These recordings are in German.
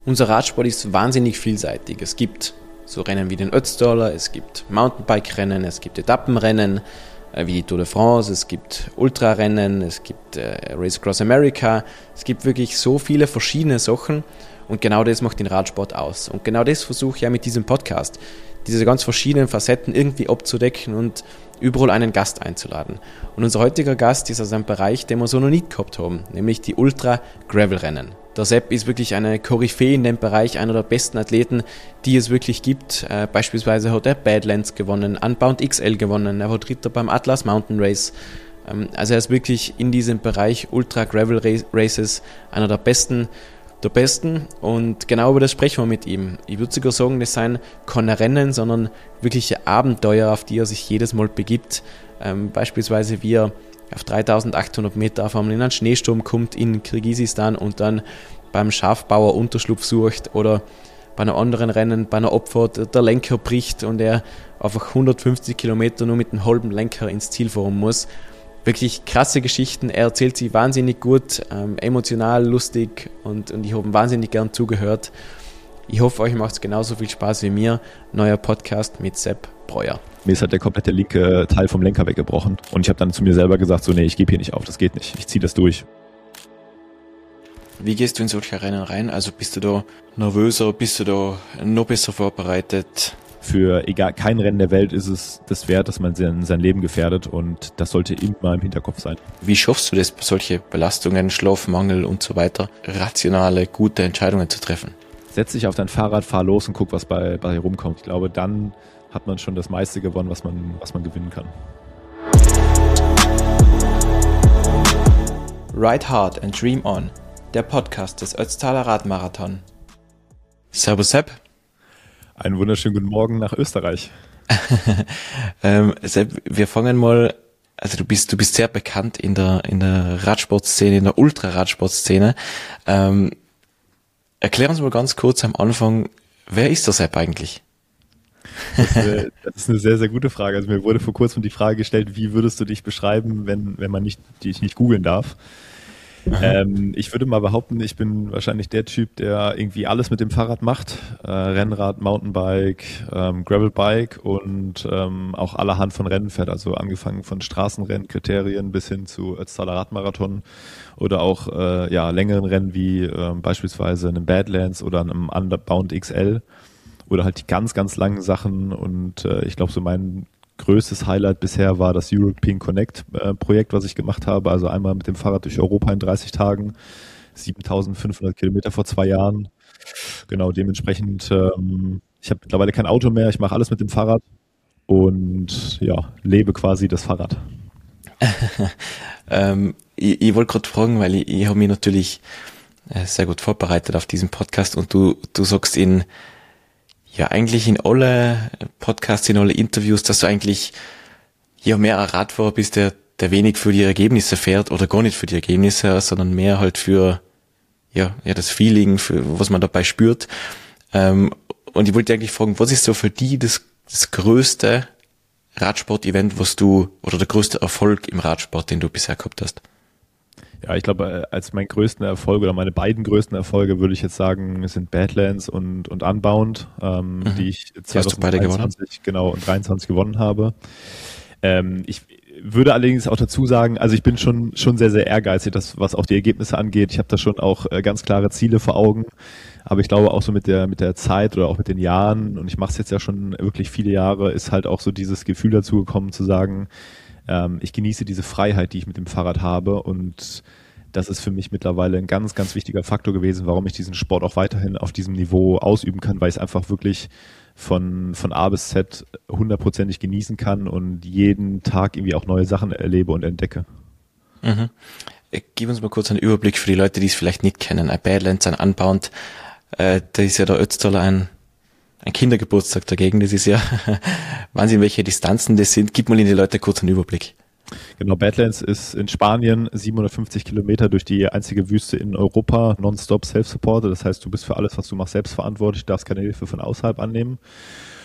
Unser Radsport ist wahnsinnig vielseitig. Es gibt so Rennen wie den Ötztaler, es gibt Mountainbike-Rennen, es gibt Etappenrennen wie die Tour de France, es gibt Ultrarennen, es gibt Race Across America. Es gibt wirklich so viele verschiedene Sachen und genau das macht den Radsport aus. Und genau das versuche ich ja mit diesem Podcast, diese ganz verschiedenen Facetten irgendwie abzudecken und überall einen Gast einzuladen. Und unser heutiger Gast ist aus einem Bereich, den wir so noch nicht gehabt haben, nämlich die Ultra-Gravel-Rennen. Der Sepp ist wirklich eine Koryphäe in dem Bereich, einer der besten Athleten, die es wirklich gibt. Beispielsweise hat er Badlands gewonnen, Unbound XL gewonnen, er war Dritter beim Atlas Mountain Race. Also er ist wirklich in diesem Bereich Ultra Gravel Races einer der Besten und genau über das sprechen wir mit ihm. Ich würde sogar sagen, das sind keine Rennen, sondern wirkliche Abenteuer, auf die er sich jedes Mal begibt. Beispielsweise wie er auf 3800 Meter auf einmal in einen Schneesturm kommt in Kirgisistan und dann beim Schafbauer Unterschlupf sucht oder bei einem anderen Rennen, bei einer Abfahrt der Lenker bricht und er einfach 150 Kilometer nur mit einem halben Lenker ins Ziel fahren muss. Wirklich krasse Geschichten, er erzählt sie wahnsinnig gut, emotional, lustig und ich habe wahnsinnig gern zugehört. Ich hoffe, euch macht es genauso viel Spaß wie mir. Neuer Podcast mit Sepp Breuer. Mir ist halt der komplette linke Teil vom Lenker weggebrochen und ich habe dann zu mir selber gesagt, so nee, ich gebe hier nicht auf, das geht nicht, ich ziehe das durch. Wie gehst du in solche Rennen rein? Also bist du da nervöser, bist du da noch besser vorbereitet? Für kein Rennen der Welt ist es das wert, dass man sein Leben gefährdet und das sollte immer im Hinterkopf sein. Wie schaffst du das, solche Belastungen, Schlafmangel und so weiter, rationale, gute Entscheidungen zu treffen? Setz dich auf dein Fahrrad, fahr los und guck, was bei rumkommt. Ich glaube, dann hat man schon das meiste gewonnen, was man gewinnen kann. Ride Hard and Dream On, der Podcast des Ötztaler Radmarathon. Servus Sepp. Einen wunderschönen guten Morgen nach Österreich. Sepp, wir fangen mal, also du bist sehr bekannt in der Radsportszene, in der Ultraradsportszene. Erklär uns mal ganz kurz am Anfang, wer ist der Sepp eigentlich? Das ist eine sehr, sehr gute Frage. Also mir wurde vor kurzem die Frage gestellt, wie würdest du dich beschreiben, wenn man dich nicht googeln darf? Ich würde mal behaupten, ich bin wahrscheinlich der Typ, der irgendwie alles mit dem Fahrrad macht. Rennrad, Mountainbike, Gravelbike und auch allerhand von Rennen fährt. Also angefangen von Straßenrennkriterien bis hin zu Ötztaler Radmarathon oder auch längeren Rennen wie beispielsweise einem Badlands oder einem Unbound XL oder halt die ganz, ganz langen Sachen. Und ich glaube, so mein größtes Highlight bisher war das European Connect Projekt, was ich gemacht habe. Also einmal mit dem Fahrrad durch Europa in 30 Tagen, 7500 Kilometer vor 2 Jahren. Genau, dementsprechend, ich habe mittlerweile kein Auto mehr, ich mache alles mit dem Fahrrad und ja, lebe quasi das Fahrrad. Ich wollte gerade fragen, weil ich habe mich natürlich sehr gut vorbereitet auf diesen Podcast und du sagst eigentlich in alle Podcasts, in alle Interviews, dass du eigentlich mehr ein Radfahrer bist, der wenig für die Ergebnisse fährt oder gar nicht für die Ergebnisse, sondern mehr halt für das Feeling, für was man dabei spürt. Und ich wollte eigentlich fragen, was ist so für die das größte Radsport-Event, oder der größte Erfolg im Radsport, den du bisher gehabt hast? Ja, ich glaube, als mein größten Erfolg oder meine beiden größten Erfolge würde ich jetzt sagen, sind Badlands und Unbound, die ich 2023 und 23 gewonnen habe. Ich würde allerdings auch dazu sagen, also ich bin schon sehr, sehr ehrgeizig, was auch die Ergebnisse angeht. Ich habe da schon auch ganz klare Ziele vor Augen. Aber ich glaube auch so mit der Zeit oder auch mit den Jahren, und ich mache es jetzt ja schon wirklich viele Jahre, ist halt auch so dieses Gefühl dazu gekommen zu sagen, ich genieße diese Freiheit, die ich mit dem Fahrrad habe, und das ist für mich mittlerweile ein ganz, ganz wichtiger Faktor gewesen, warum ich diesen Sport auch weiterhin auf diesem Niveau ausüben kann, weil ich es einfach wirklich von A bis Z 100%ig genießen kann und jeden Tag irgendwie auch neue Sachen erlebe und entdecke. Mhm. Gib uns mal kurz einen Überblick für die Leute, die es vielleicht nicht kennen. Ein Badlands, ein Unbound, da ist ja der Ötztaler ein Kindergeburtstag dagegen, das ist ja Wahnsinn, welche Distanzen das sind. Gib mal in die Leute kurz einen Überblick. Genau, Badlands ist in Spanien 750 Kilometer durch die einzige Wüste in Europa, nonstop self-supported. Das heißt, du bist für alles, was du machst, selbst verantwortlich, darfst keine Hilfe von außerhalb annehmen.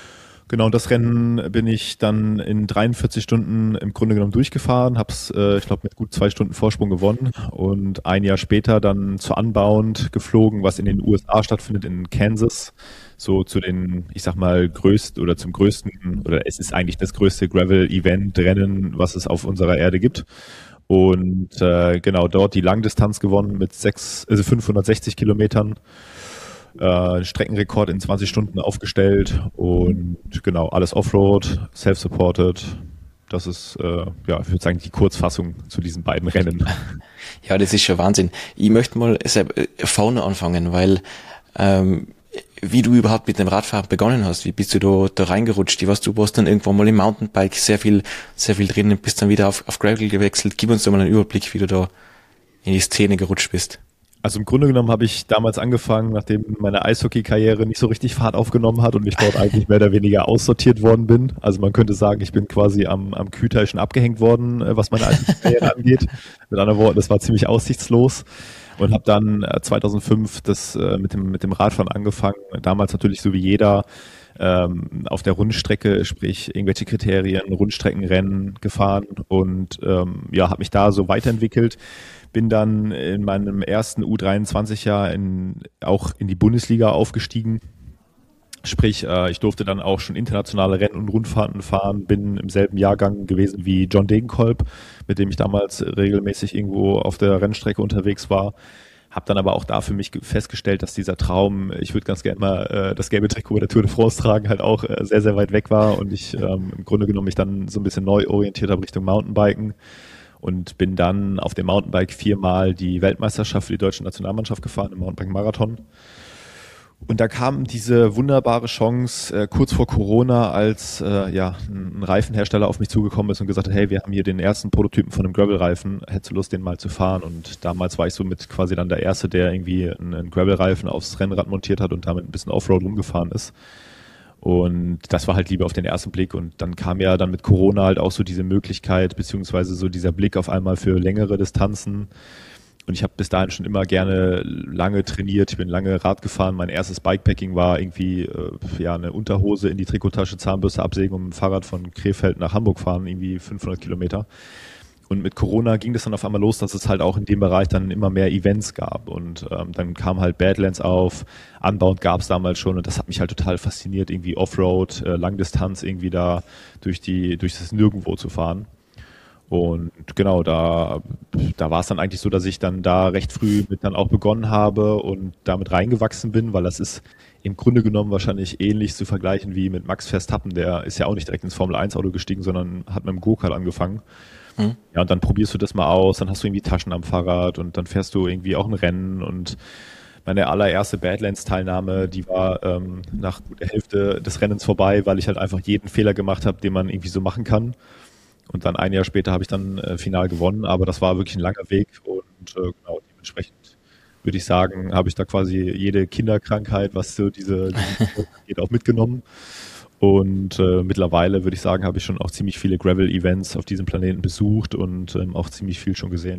Genau, das Rennen bin ich dann in 43 Stunden im Grunde genommen durchgefahren, habe es, ich glaube, mit gut 2 Stunden Vorsprung gewonnen und ein Jahr später dann zur Unbound geflogen, was in den USA stattfindet, in Kansas, so zu den, ich sag mal, größten oder zum größten, oder es ist eigentlich das größte Gravel-Event-Rennen, was es auf unserer Erde gibt. Und genau dort die Langdistanz gewonnen mit 560 Kilometern. Streckenrekord in 20 Stunden aufgestellt und genau, alles Offroad, self-supported. Das ist, ja, ich würde sagen, die Kurzfassung zu diesen beiden Rennen. Ja, das ist schon Wahnsinn. Ich möchte mal vorne anfangen, weil wie du überhaupt mit dem Radfahren begonnen hast, wie bist du da reingerutscht? Ich weiß, du warst dann irgendwann mal im Mountainbike sehr viel drin und bist dann wieder auf Gravel gewechselt. Gib uns da mal einen Überblick, wie du da in die Szene gerutscht bist. Also im Grunde genommen habe ich damals angefangen, nachdem meine Eishockey-Karriere nicht so richtig Fahrt aufgenommen hat und ich dort eigentlich mehr oder weniger aussortiert worden bin. Also man könnte sagen, ich bin quasi am Kühlteil schon abgehängt worden, was meine Eishockey-Karriere angeht. Mit anderen Worten, das war ziemlich aussichtslos und habe dann 2005 das mit dem Radfahren angefangen. Damals natürlich so wie jeder auf der Rundstrecke, sprich irgendwelche Kriterien, Rundstreckenrennen gefahren und ja, habe mich da so weiterentwickelt. Bin dann in meinem ersten U23-Jahr auch in die Bundesliga aufgestiegen. Sprich, ich durfte dann auch schon internationale Rennen und Rundfahrten fahren, bin im selben Jahrgang gewesen wie John Degenkolb, mit dem ich damals regelmäßig irgendwo auf der Rennstrecke unterwegs war. Habe dann aber auch da für mich festgestellt, dass dieser Traum, ich würde ganz gerne mal das gelbe Trikot der Tour de France tragen, halt auch sehr, sehr weit weg war und ich im Grunde genommen mich dann so ein bisschen neu orientiert habe Richtung Mountainbiken. Und bin dann auf dem Mountainbike 4-mal die Weltmeisterschaft für die deutsche Nationalmannschaft gefahren, im Mountainbike-Marathon. Und da kam diese wunderbare Chance kurz vor Corona, als ja, ein Reifenhersteller auf mich zugekommen ist und gesagt hat, hey, wir haben hier den ersten Prototypen von einem Gravel-Reifen, hättest du Lust, den mal zu fahren? Und damals war ich so mit quasi dann der Erste, der irgendwie einen Gravel-Reifen aufs Rennrad montiert hat und damit ein bisschen Offroad rumgefahren ist. Und das war halt Liebe auf den ersten Blick. Und dann kam ja dann mit Corona halt auch so diese Möglichkeit, beziehungsweise so dieser Blick auf einmal für längere Distanzen. Und ich habe bis dahin schon immer gerne lange trainiert. Ich bin lange Rad gefahren. Mein erstes Bikepacking war irgendwie ja eine Unterhose in die Trikottasche, Zahnbürste absägen und mit dem Fahrrad von Krefeld nach Hamburg fahren, irgendwie 500 Kilometer. Und mit Corona ging das dann auf einmal los, dass es halt auch in dem Bereich dann immer mehr Events gab. Und dann kam halt Badlands auf, Unbound gab es damals schon und das hat mich halt total fasziniert, irgendwie Offroad, Langdistanz irgendwie da durch das Nirgendwo zu fahren. Und genau, da war es dann eigentlich so, dass ich dann da recht früh mit dann auch begonnen habe und damit reingewachsen bin, weil das ist im Grunde genommen wahrscheinlich ähnlich zu vergleichen wie mit Max Verstappen. Der ist ja auch nicht direkt ins Formel-1-Auto gestiegen, sondern hat mit dem Go-Kart angefangen. Ja, und dann probierst du das mal aus, dann hast du irgendwie Taschen am Fahrrad und dann fährst du irgendwie auch ein Rennen und meine allererste Badlands-Teilnahme, die war nach der Hälfte des Rennens vorbei, weil ich halt einfach jeden Fehler gemacht habe, den man irgendwie so machen kann. Und dann ein Jahr später habe ich dann final gewonnen, aber das war wirklich ein langer Weg und genau, dementsprechend würde ich sagen, habe ich da quasi jede Kinderkrankheit, was so diese geht, auch mitgenommen. Und mittlerweile würde ich sagen, habe ich schon auch ziemlich viele Gravel-Events auf diesem Planeten besucht und auch ziemlich viel schon gesehen.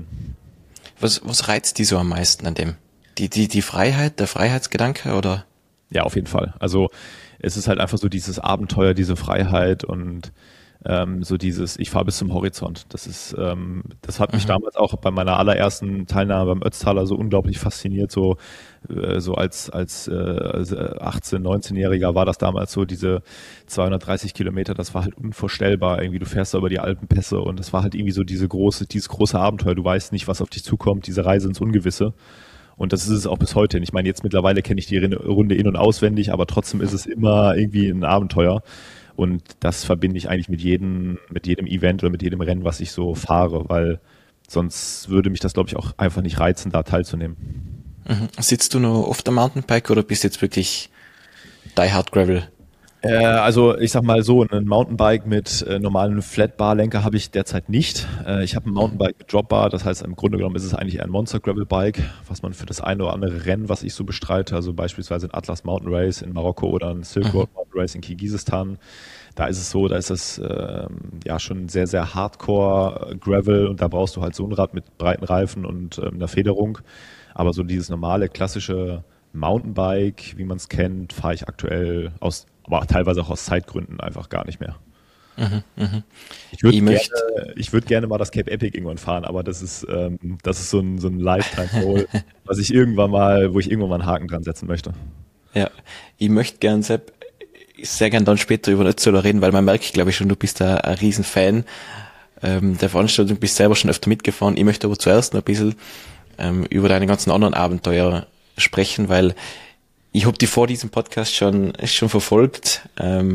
Was reizt die so am meisten an dem? Die Freiheit, der Freiheitsgedanke oder? Ja, auf jeden Fall. Also es ist halt einfach so dieses Abenteuer, diese Freiheit und so dieses, ich fahre bis zum Horizont. Das hat mich damals auch bei meiner allerersten Teilnahme beim Ötztaler so unglaublich fasziniert. So als 18-, 19-Jähriger war das damals so, diese 230 Kilometer, das war halt unvorstellbar. Irgendwie, du fährst da über die Alpenpässe und das war halt irgendwie so dieses große Abenteuer. Du weißt nicht, was auf dich zukommt, diese Reise ins Ungewisse. Und das ist es auch bis heute. Ich meine, jetzt mittlerweile kenne ich die Runde in- und auswendig, aber trotzdem ist es immer irgendwie ein Abenteuer. Und das verbinde ich eigentlich mit jedem Event oder mit jedem Rennen, was ich so fahre, weil sonst würde mich das, glaube ich, auch einfach nicht reizen, da teilzunehmen. Sitzt du noch oft am Mountainbike oder bist jetzt wirklich Die Hard Gravel? Also ich sag mal so, ein Mountainbike mit normalen Flat-Bar-Lenker habe ich derzeit nicht. Ich habe ein Mountainbike mit Dropbar, das heißt im Grunde genommen ist es eigentlich ein Monster-Gravel-Bike, was man für das eine oder andere Rennen, was ich so bestreite, also beispielsweise ein Atlas Mountain Race in Marokko oder ein Silk Road Mountain Race in Kirgisistan, da ist es so, da ist es ja schon sehr, sehr Hardcore-Gravel und da brauchst du halt so ein Rad mit breiten Reifen und einer Federung. Aber so dieses normale, klassische Mountainbike, wie man es kennt, fahre ich aktuell aber teilweise auch aus Zeitgründen einfach gar nicht mehr. Ich würde gerne mal das Cape Epic irgendwann fahren, aber das ist so ein Lifetime-Goal, wo ich irgendwann mal einen Haken dran setzen möchte. Ja, ich möchte gern, Sepp, sehr gern dann später über Ötztaler reden, weil man merkt, glaube ich schon, du bist da ein Riesenfan der Veranstaltung, bist selber schon öfter mitgefahren. Ich möchte aber zuerst noch ein bisschen über deine ganzen anderen Abenteuer sprechen, weil ich habe die vor diesem Podcast schon verfolgt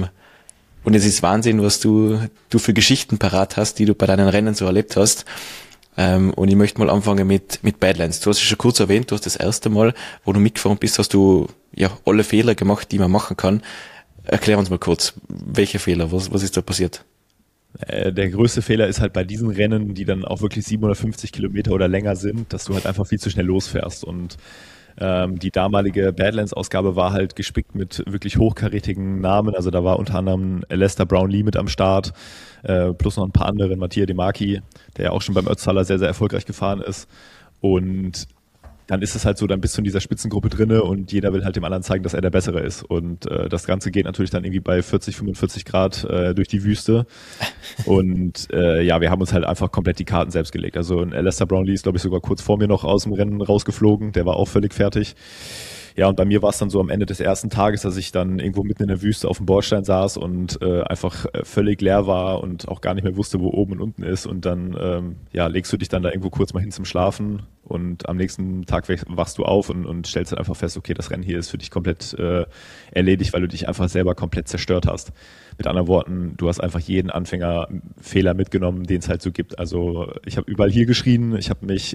und es ist Wahnsinn, was du für Geschichten parat hast, die du bei deinen Rennen so erlebt hast. Und ich möchte mal anfangen mit Badlands. Du hast es schon kurz erwähnt, du hast das erste Mal, wo du mitgefahren bist, hast du ja alle Fehler gemacht, die man machen kann. Erklär uns mal kurz, welche Fehler, was ist da passiert? Der größte Fehler ist halt bei diesen Rennen, die dann auch wirklich 750 Kilometer oder länger sind, dass du halt einfach viel zu schnell losfährst. Und die damalige Badlands-Ausgabe war halt gespickt mit wirklich hochkarätigen Namen. Also da war unter anderem Lester Brownlee mit am Start, plus noch ein paar andere, Mattia De Marchi, der ja auch schon beim Ötztaler sehr, sehr erfolgreich gefahren ist. Und dann ist es halt so, dann bist du in dieser Spitzengruppe drinne und jeder will halt dem anderen zeigen, dass er der Bessere ist. Und das Ganze geht natürlich dann irgendwie bei 40, 45 Grad durch die Wüste. Und wir haben uns halt einfach komplett die Karten selbst gelegt. Also Lester Brownlee ist, glaube ich, sogar kurz vor mir noch aus dem Rennen rausgeflogen. Der war auch völlig fertig. Ja, und bei mir war es dann so am Ende des ersten Tages, dass ich dann irgendwo mitten in der Wüste auf dem Bordstein saß und einfach völlig leer war und auch gar nicht mehr wusste, wo oben und unten ist. Und dann legst du dich dann da irgendwo kurz mal hin zum Schlafen und am nächsten Tag wachst du auf und stellst dann einfach fest, okay, das Rennen hier ist für dich komplett erledigt, weil du dich einfach selber komplett zerstört hast. Mit anderen Worten, du hast einfach jeden Anfängerfehler mitgenommen, den es halt so gibt. Also ich habe überall hier geschrien, ich habe mich,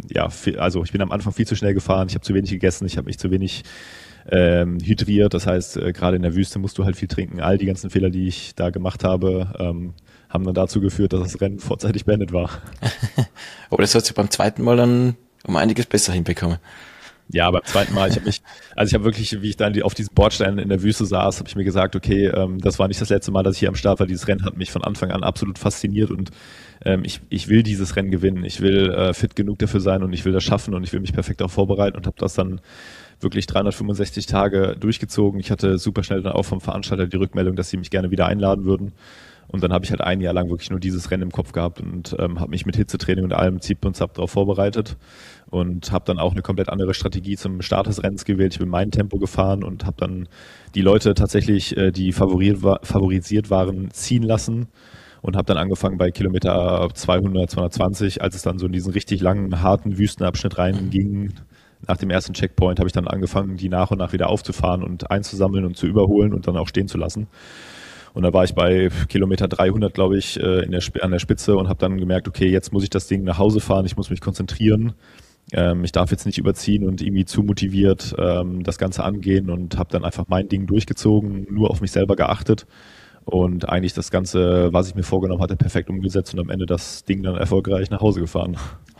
ich bin am Anfang viel zu schnell gefahren, ich habe zu wenig gegessen, ich habe mich zu wenig hydriert. Das heißt, gerade in der Wüste musst du halt viel trinken. All die ganzen Fehler, die ich da gemacht habe, haben dann dazu geführt, dass das Rennen vorzeitig beendet war. Aber das hat sich beim zweiten Mal dann um einiges besser hinbekommen. Ja, beim zweiten Mal, ich habe wirklich, wie ich dann auf diesem Bordstein in der Wüste saß, habe ich mir gesagt, okay, das war nicht das letzte Mal, dass ich hier am Start war. Dieses Rennen hat mich von Anfang an absolut fasziniert und ich will dieses Rennen gewinnen. Ich will fit genug dafür sein und ich will das schaffen und ich will mich perfekt darauf vorbereiten und habe das dann wirklich 365 Tage durchgezogen. Ich hatte super schnell dann auch vom Veranstalter die Rückmeldung, dass sie mich gerne wieder einladen würden. Und dann habe ich halt ein Jahr lang wirklich nur dieses Rennen im Kopf gehabt und habe mich mit Hitzetraining und allem Zip und Zap darauf vorbereitet und habe dann auch eine komplett andere Strategie zum Start des Rennens gewählt. Ich bin mein Tempo gefahren und habe dann die Leute tatsächlich, die favorisiert waren, ziehen lassen und habe dann angefangen bei Kilometer 200, 220, als es dann so in diesen richtig langen, harten Wüstenabschnitt reinging. Nach dem ersten Checkpoint habe ich dann angefangen, die nach und nach wieder aufzufahren und einzusammeln und zu überholen und dann auch stehen zu lassen. Und da war ich bei Kilometer 300, glaube ich, an der Spitze und habe dann gemerkt, okay, jetzt muss ich das Ding nach Hause fahren, ich muss mich konzentrieren. Ich darf jetzt nicht überziehen und irgendwie zu motiviert das Ganze angehen und habe dann einfach mein Ding durchgezogen, nur auf mich selber geachtet und eigentlich das Ganze, was ich mir vorgenommen hatte, perfekt umgesetzt und am Ende das Ding dann erfolgreich nach Hause gefahren.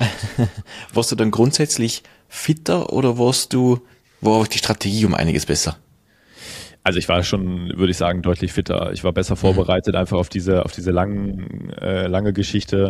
Warst du dann grundsätzlich fitter oder war auch die Strategie um einiges besser? Also ich war schon, würde ich sagen, deutlich fitter. Ich war besser vorbereitet einfach auf diese lange Geschichte.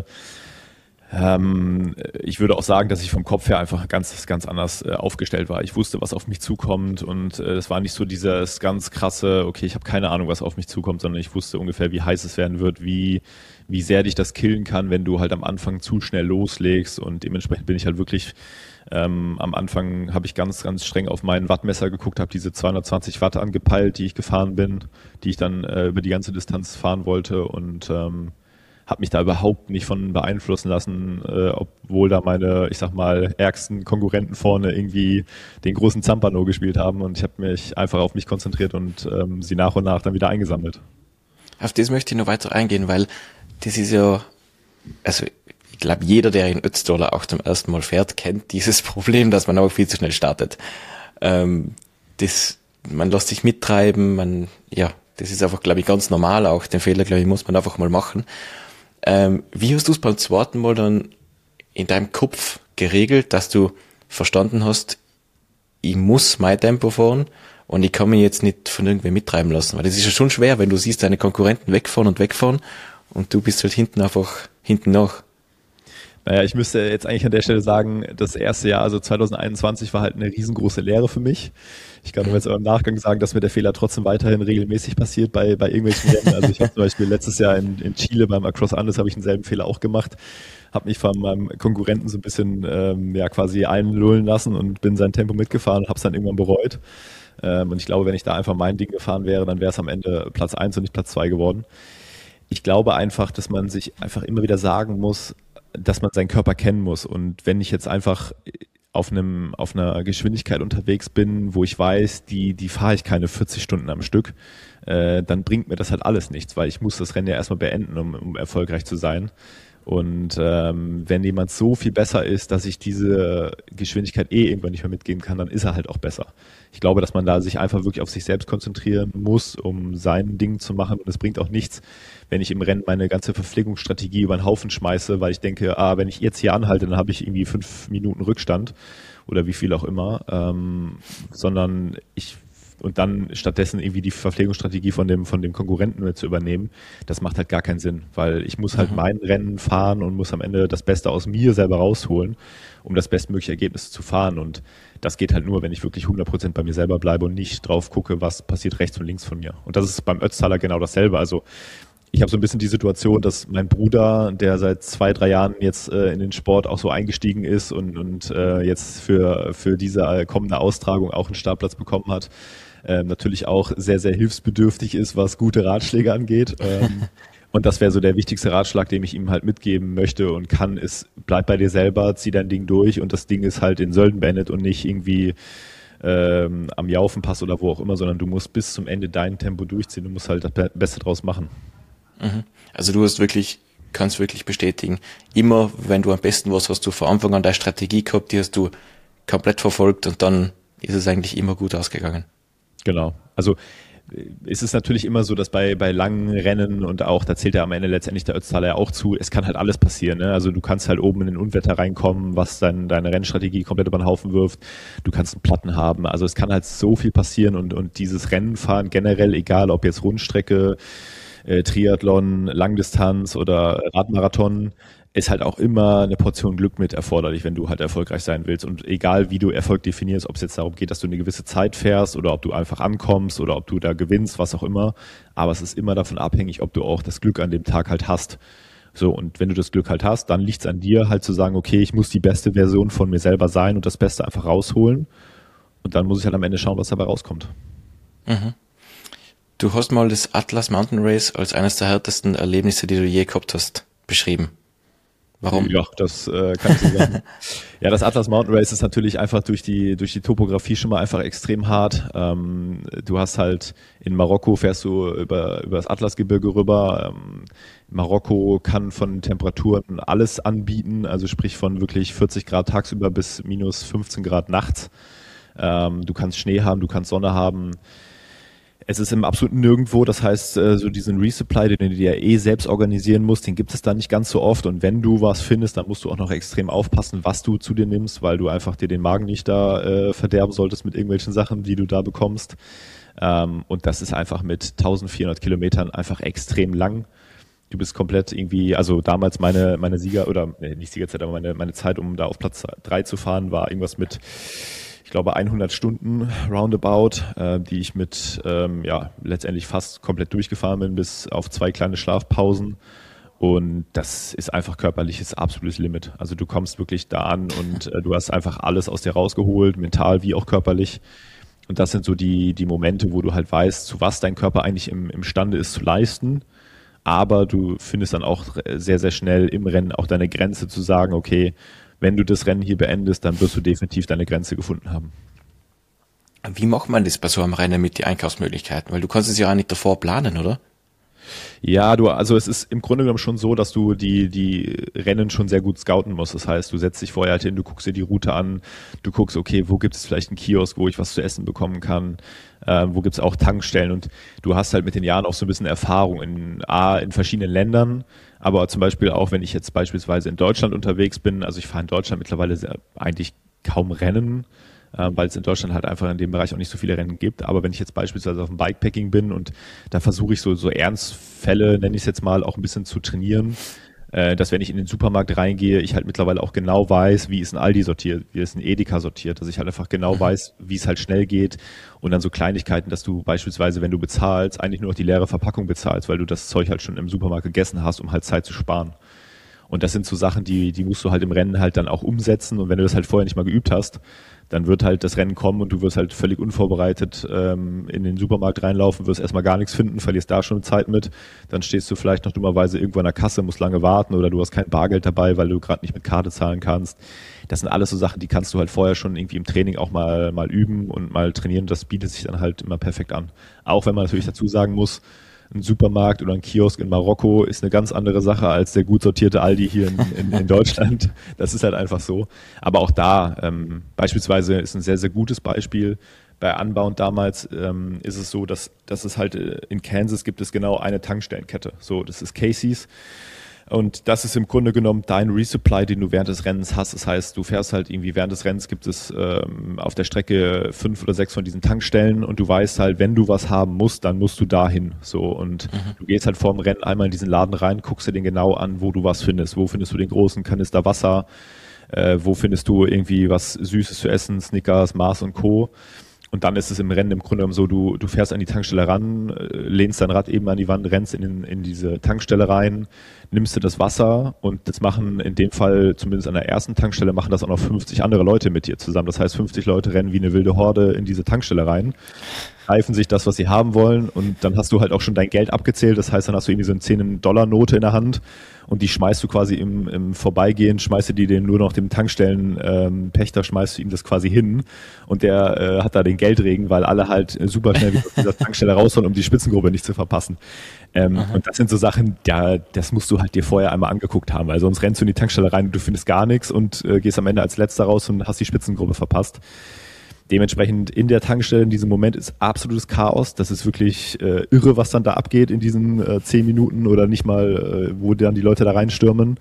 Ich würde auch sagen, dass ich vom Kopf her einfach ganz anders aufgestellt war. Ich wusste, was auf mich zukommt und es war nicht so dieses ganz krasse, okay, ich habe keine Ahnung, was auf mich zukommt, sondern ich wusste ungefähr, wie heiß es werden wird, wie sehr dich das killen kann, wenn du halt am Anfang zu schnell loslegst und dementsprechend bin ich halt wirklich am Anfang habe ich ganz streng auf mein Wattmesser geguckt, habe diese 220 Watt angepeilt, die ich gefahren bin, die ich dann über die ganze Distanz fahren wollte und habe mich da überhaupt nicht von beeinflussen lassen, obwohl da meine, ich sag mal, ärgsten Konkurrenten vorne irgendwie den großen Zampano gespielt haben und ich habe mich einfach auf mich konzentriert und sie nach und nach dann wieder eingesammelt. Auf das möchte ich noch weiter eingehen, weil das ist ja, also ich glaube, jeder, der in Ötztaler auch zum ersten Mal fährt, kennt dieses Problem, dass man auch viel zu schnell startet. Man lässt sich mittreiben, das ist einfach, glaube ich, ganz normal auch. Den Fehler, glaube ich, muss man einfach mal machen. Wie hast du es beim zweiten Mal dann in deinem Kopf geregelt, dass du verstanden hast, ich muss mein Tempo fahren und ich kann mich jetzt nicht von irgendwem mittreiben lassen? Weil das ist ja schon schwer, wenn du siehst, deine Konkurrenten wegfahren und du bist halt hinten nach. Naja, ich müsste jetzt eigentlich an der Stelle sagen, das erste Jahr, also 2021, war halt eine riesengroße Lehre für mich. Ich kann nur jetzt aber im Nachgang sagen, dass mir der Fehler trotzdem weiterhin regelmäßig passiert bei irgendwelchen Rennen. Also ich habe zum Beispiel letztes Jahr in Chile beim Across Andes habe ich denselben Fehler auch gemacht, habe mich von meinem Konkurrenten so ein bisschen quasi einlullen lassen und bin sein Tempo mitgefahren und habe es dann irgendwann bereut. Und ich glaube, wenn ich da einfach mein Ding gefahren wäre, dann wäre es am Ende Platz 1 und nicht Platz 2 geworden. Ich glaube einfach, dass man sich einfach immer wieder sagen muss, dass man seinen Körper kennen muss. Und wenn ich jetzt einfach auf einer Geschwindigkeit unterwegs bin, wo ich weiß, die fahre ich keine 40 Stunden am Stück, dann bringt mir das halt alles nichts, weil ich muss das Rennen ja erstmal beenden, um erfolgreich zu sein. Und wenn jemand so viel besser ist, dass ich diese Geschwindigkeit irgendwann nicht mehr mitgeben kann, dann ist er halt auch besser. Ich glaube, dass man da sich einfach wirklich auf sich selbst konzentrieren muss, um sein Ding zu machen. Und es bringt auch nichts, wenn ich im Rennen meine ganze Verpflegungsstrategie über den Haufen schmeiße, weil ich denke, wenn ich jetzt hier anhalte, dann habe ich irgendwie 5 Minuten Rückstand oder wie viel auch immer, sondern und dann stattdessen irgendwie die Verpflegungsstrategie von dem Konkurrenten zu übernehmen, das macht halt gar keinen Sinn, weil ich muss halt mein Rennen fahren und muss am Ende das Beste aus mir selber rausholen, um das bestmögliche Ergebnis zu fahren, und das geht halt nur, wenn ich wirklich 100% bei mir selber bleibe und nicht drauf gucke, was passiert rechts und links von mir. Und das ist beim Ötztaler genau dasselbe. Also ich habe so ein bisschen die Situation, dass mein Bruder, der seit 2-3 Jahren jetzt in den Sport auch so eingestiegen ist und jetzt für diese kommende Austragung auch einen Startplatz bekommen hat, natürlich auch sehr, sehr hilfsbedürftig ist, was gute Ratschläge angeht. Und das wäre so der wichtigste Ratschlag, den ich ihm halt mitgeben möchte und kann, ist: Bleib bei dir selber, zieh dein Ding durch, und das Ding ist halt in Sölden beendet und nicht irgendwie am Jaufenpass oder wo auch immer, sondern du musst bis zum Ende dein Tempo durchziehen, du musst halt das Beste draus machen. Also du kannst wirklich bestätigen, immer wenn du am besten warst, hast du von Anfang an deine Strategie gehabt, die hast du komplett verfolgt, und dann ist es eigentlich immer gut ausgegangen. Genau. Also es ist natürlich immer so, dass bei langen Rennen, und auch, da zählt ja am Ende letztendlich der Ötztaler ja auch zu, es kann halt alles passieren. Ne? Also du kannst halt oben in den Unwetter reinkommen, was deine Rennstrategie komplett über den Haufen wirft. Du kannst einen Platten haben. Also es kann halt so viel passieren, und dieses Rennenfahren generell, egal ob jetzt Rundstrecke, Triathlon, Langdistanz oder Radmarathon, ist halt auch immer eine Portion Glück mit erforderlich, wenn du halt erfolgreich sein willst. Und egal, wie du Erfolg definierst, ob es jetzt darum geht, dass du eine gewisse Zeit fährst oder ob du einfach ankommst oder ob du da gewinnst, was auch immer. Aber es ist immer davon abhängig, ob du auch das Glück an dem Tag halt hast. So, und wenn du das Glück halt hast, dann liegt es an dir halt zu sagen, okay, ich muss die beste Version von mir selber sein und das Beste einfach rausholen. Und dann muss ich halt am Ende schauen, was dabei rauskommt. Du hast mal das Atlas Mountain Race als eines der härtesten Erlebnisse, die du je gehabt hast, beschrieben. Warum? Ja, das kann ich so sagen. Ja, das Atlas Mountain Race ist natürlich einfach durch die Topografie schon mal einfach extrem hart. Du hast halt in Marokko, fährst du über das Atlasgebirge rüber. Marokko kann von Temperaturen alles anbieten, also sprich von wirklich 40 Grad tagsüber bis minus 15 Grad nachts. Du kannst Schnee haben, du kannst Sonne haben. Es ist im absoluten Nirgendwo, das heißt, so diesen Resupply, den du dir selbst organisieren musst, den gibt es da nicht ganz so oft, und wenn du was findest, dann musst du auch noch extrem aufpassen, was du zu dir nimmst, weil du einfach dir den Magen nicht da verderben solltest mit irgendwelchen Sachen, die du da bekommst, und das ist einfach mit 1400 Kilometern einfach extrem lang. Du bist komplett irgendwie, also damals meine Sieger, oder nicht Siegerzeit, aber meine Zeit, um da auf Platz 3 zu fahren, war irgendwas mit, ich glaube, 100 Stunden roundabout, die ich mit letztendlich fast komplett durchgefahren bin, bis auf 2 kleine Schlafpausen. Und das ist einfach körperliches absolutes Limit. Also du kommst wirklich da an und du hast einfach alles aus dir rausgeholt, mental wie auch körperlich. Und das sind so die Momente, wo du halt weißt, zu was dein Körper eigentlich imstande ist zu leisten. Aber du findest dann auch sehr, sehr schnell im Rennen auch deine Grenze zu sagen, okay, wenn du das Rennen hier beendest, dann wirst du definitiv deine Grenze gefunden haben. Wie macht man das bei so einem Rennen mit den Einkaufsmöglichkeiten? Weil du kannst es ja auch nicht davor planen, oder? Ja, also es ist im Grunde genommen schon so, dass du die Rennen schon sehr gut scouten musst. Das heißt, du setzt dich vorher halt hin, du guckst dir die Route an, du guckst, okay, wo gibt es vielleicht einen Kiosk, wo ich was zu essen bekommen kann, wo gibt es auch Tankstellen, und du hast halt mit den Jahren auch so ein bisschen Erfahrung in verschiedenen Ländern, aber zum Beispiel auch, wenn ich jetzt beispielsweise in Deutschland unterwegs bin, also ich fahre in Deutschland mittlerweile eigentlich kaum Rennen, weil es in Deutschland halt einfach in dem Bereich auch nicht so viele Rennen gibt. Aber wenn ich jetzt beispielsweise auf dem Bikepacking bin und da versuche ich so Ernstfälle, nenne ich es jetzt mal, auch ein bisschen zu trainieren, dass wenn ich in den Supermarkt reingehe, ich halt mittlerweile auch genau weiß, wie ist ein Aldi sortiert, wie ist ein Edeka sortiert, dass ich halt einfach genau weiß, wie es halt schnell geht und dann so Kleinigkeiten, dass du beispielsweise, wenn du bezahlst, eigentlich nur noch die leere Verpackung bezahlst, weil du das Zeug halt schon im Supermarkt gegessen hast, um halt Zeit zu sparen. Und das sind so Sachen, die musst du halt im Rennen halt dann auch umsetzen. Und wenn du das halt vorher nicht mal geübt hast, dann wird halt das Rennen kommen und du wirst halt völlig unvorbereitet in den Supermarkt reinlaufen, wirst erstmal gar nichts finden, verlierst da schon Zeit mit. Dann stehst du vielleicht noch dummerweise irgendwo an der Kasse, musst lange warten oder du hast kein Bargeld dabei, weil du gerade nicht mit Karte zahlen kannst. Das sind alles so Sachen, die kannst du halt vorher schon irgendwie im Training auch mal üben und mal trainieren. Das bietet sich dann halt immer perfekt an. Auch wenn man natürlich dazu sagen muss, ein Supermarkt oder ein Kiosk in Marokko ist eine ganz andere Sache als der gut sortierte Aldi hier in Deutschland. Das ist halt einfach so. Aber auch da beispielsweise ist ein sehr, sehr gutes Beispiel. Bei Unbound damals ist es so, dass es halt in Kansas gibt es genau eine Tankstellenkette. So, das ist Casey's. Und das ist im Grunde genommen dein Resupply, den du während des Rennens hast. Das heißt, du fährst halt irgendwie während des Rennens gibt es auf der Strecke 5 oder 6 von diesen Tankstellen und du weißt halt, wenn du was haben musst, dann musst du dahin. So und du gehst halt vor dem Rennen einmal in diesen Laden rein, guckst dir den genau an, wo du was findest. Wo findest du den großen Kanister Wasser? Wo findest du irgendwie was Süßes zu essen, Snickers, Mars und Co. Und dann ist es im Rennen im Grunde genommen so, du fährst an die Tankstelle ran, lehnst dein Rad eben an die Wand, rennst in diese Tankstelle rein, nimmst du das Wasser und das machen in dem Fall, zumindest an der ersten Tankstelle, machen das auch noch 50 andere Leute mit dir zusammen. Das heißt, 50 Leute rennen wie eine wilde Horde in diese Tankstelle rein, greifen sich das, was sie haben wollen und dann hast du halt auch schon dein Geld abgezählt. Das heißt, dann hast du irgendwie so eine 10-Dollar-Note in der Hand und die schmeißt du quasi im Vorbeigehen, schmeißt du die den nur noch dem Tankstellenpächter, schmeißt du ihm das quasi hin und der hat da den Geldregen, weil alle halt super schnell wieder aus dieser Tankstelle rausholen, um die Spitzengruppe nicht zu verpassen. Und das sind so Sachen, ja, das musst du halt dir vorher einmal angeguckt haben, weil sonst rennst du in die Tankstelle rein und du findest gar nichts und gehst am Ende als Letzter raus und hast die Spitzengruppe verpasst. Dementsprechend in der Tankstelle in diesem Moment ist absolutes Chaos. Das ist wirklich irre, was dann da abgeht in diesen 10 Minuten oder nicht mal, wo dann die Leute da reinstürmen.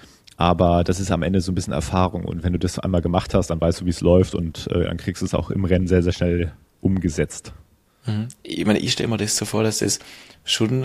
Aber das ist am Ende so ein bisschen Erfahrung. Und wenn du das einmal gemacht hast, dann weißt du, wie es läuft und dann kriegst du es auch im Rennen sehr, sehr schnell umgesetzt. Ich meine, ich stelle mir das so vor, dass es schon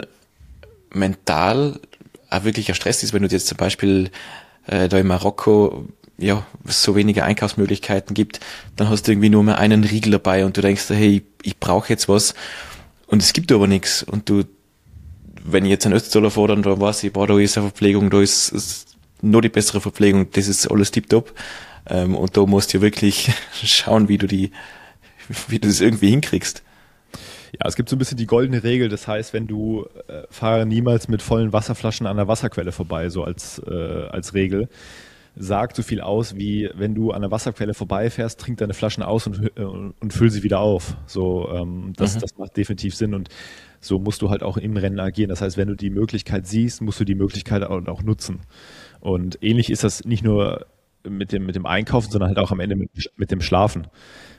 mental auch wirklich ein Stress ist, wenn du jetzt zum Beispiel da in Marokko ja so wenige Einkaufsmöglichkeiten gibt, dann hast du irgendwie nur mehr einen Riegel dabei und du denkst, hey, ich brauche jetzt was und es gibt aber nichts und du, wenn ich jetzt einen Ötztaler fahre, dann weiß ich, boah, da ist eine Verpflegung, da ist noch die bessere Verpflegung, das ist alles tipptopp und da musst du wirklich schauen, wie du das irgendwie hinkriegst. Ja, es gibt so ein bisschen die goldene Regel, das heißt, wenn du fahre niemals mit vollen Wasserflaschen an der Wasserquelle vorbei, so als Regel. Sagt so viel aus, wie wenn du an der Wasserquelle vorbeifährst, trink deine Flaschen aus und füll sie wieder auf. So, das macht definitiv Sinn und so musst du halt auch im Rennen agieren. Das heißt, wenn du die Möglichkeit siehst, musst du die Möglichkeit auch nutzen. Und ähnlich ist das nicht nur mit dem Einkaufen, sondern halt auch am Ende mit dem Schlafen.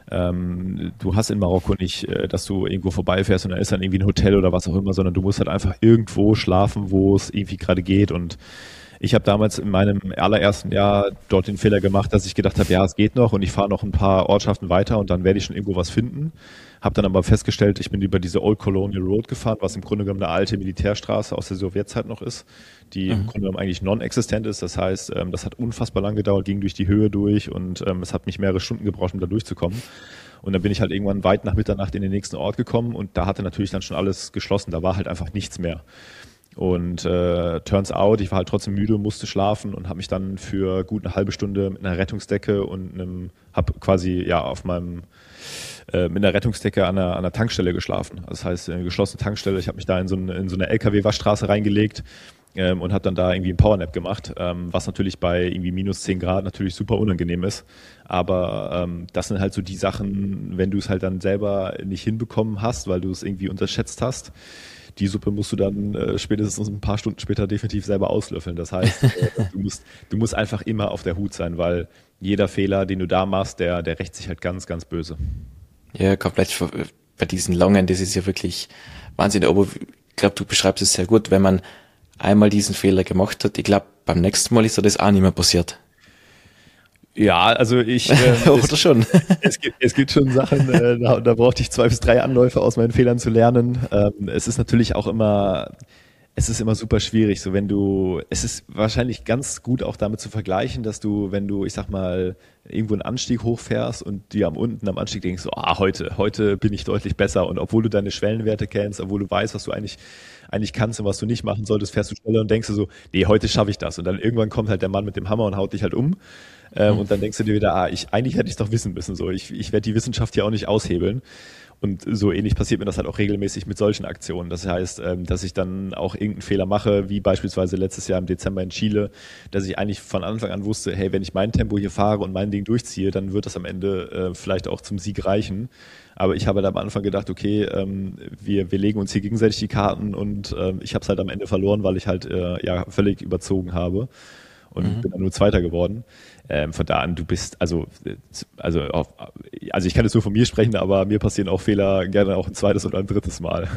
Du hast in Marokko nicht, dass du irgendwo vorbeifährst und da ist dann irgendwie ein Hotel oder was auch immer, sondern du musst halt einfach irgendwo schlafen, wo es irgendwie gerade geht. Und ich habe damals in meinem allerersten Jahr dort den Fehler gemacht, dass ich gedacht habe, ja, es geht noch und ich fahre noch ein paar Ortschaften weiter und dann werde ich schon irgendwo was finden. Habe dann aber festgestellt, ich bin über diese Old Colonial Road gefahren, was im Grunde genommen eine alte Militärstraße aus der Sowjetzeit noch ist, die im Grunde genommen eigentlich non-existent ist. Das heißt, das hat unfassbar lang gedauert, ging durch die Höhe durch und es hat mich mehrere Stunden gebraucht, um da durchzukommen. Und dann bin ich halt irgendwann weit nach Mitternacht in den nächsten Ort gekommen und da hatte natürlich dann schon alles geschlossen. Da war halt einfach nichts mehr. Und turns out, ich war halt trotzdem müde, musste schlafen und habe mich dann für gut eine halbe Stunde mit einer Rettungsdecke und habe quasi ja auf meinem mit einer Rettungsdecke an einer Tankstelle geschlafen. Das heißt, eine geschlossene Tankstelle. Ich habe mich da in so eine LKW-Waschstraße reingelegt und habe dann da irgendwie einen Powernap gemacht, was natürlich bei irgendwie minus 10 Grad natürlich super unangenehm ist. Aber das sind halt so die Sachen, wenn du es halt dann selber nicht hinbekommen hast, weil du es irgendwie unterschätzt hast. Die Suppe musst du dann spätestens ein paar Stunden später definitiv selber auslöffeln. Das heißt, du musst einfach immer auf der Hut sein, weil jeder Fehler, den du da machst, der rächt sich halt ganz, ganz böse. Ja, komplett bei diesen Langen, das ist ja wirklich Wahnsinn. Aber ich glaube, du beschreibst es sehr gut, wenn man einmal diesen Fehler gemacht hat. Ich glaube, beim nächsten Mal ist das auch nicht mehr passiert. Ja, also Oder schon. Es gibt schon Sachen, da brauchte ich 2 bis 3 Anläufe aus meinen Fehlern zu lernen. Es ist natürlich auch immer, Es ist immer super schwierig, so es ist wahrscheinlich ganz gut auch damit zu vergleichen, dass du, wenn du, ich sag mal, irgendwo einen Anstieg hochfährst und dir unten am Anstieg denkst, so, heute bin ich deutlich besser, und obwohl du deine Schwellenwerte kennst, obwohl du weißt, was du eigentlich kannst und was du nicht machen solltest, fährst du schneller und denkst du so, nee, heute schaffe ich das, und dann irgendwann kommt halt der Mann mit dem Hammer und haut dich halt um, und dann denkst du dir wieder, eigentlich hätte ich es doch wissen müssen, so, ich werde die Wissenschaft hier auch nicht aushebeln. Und so ähnlich passiert mir das halt auch regelmäßig mit solchen Aktionen. Das heißt, dass ich dann auch irgendeinen Fehler mache, wie beispielsweise letztes Jahr im Dezember in Chile, dass ich eigentlich von Anfang an wusste, hey, wenn ich mein Tempo hier fahre und mein Ding durchziehe, dann wird das am Ende vielleicht auch zum Sieg reichen. Aber ich habe halt am Anfang gedacht, okay, wir legen uns hier gegenseitig die Karten, und ich habe es halt am Ende verloren, weil ich halt völlig überzogen habe und bin dann nur Zweiter geworden. Von da an, du bist, also ich kann jetzt nur von mir sprechen, aber mir passieren auch Fehler gerne auch ein zweites oder ein drittes Mal.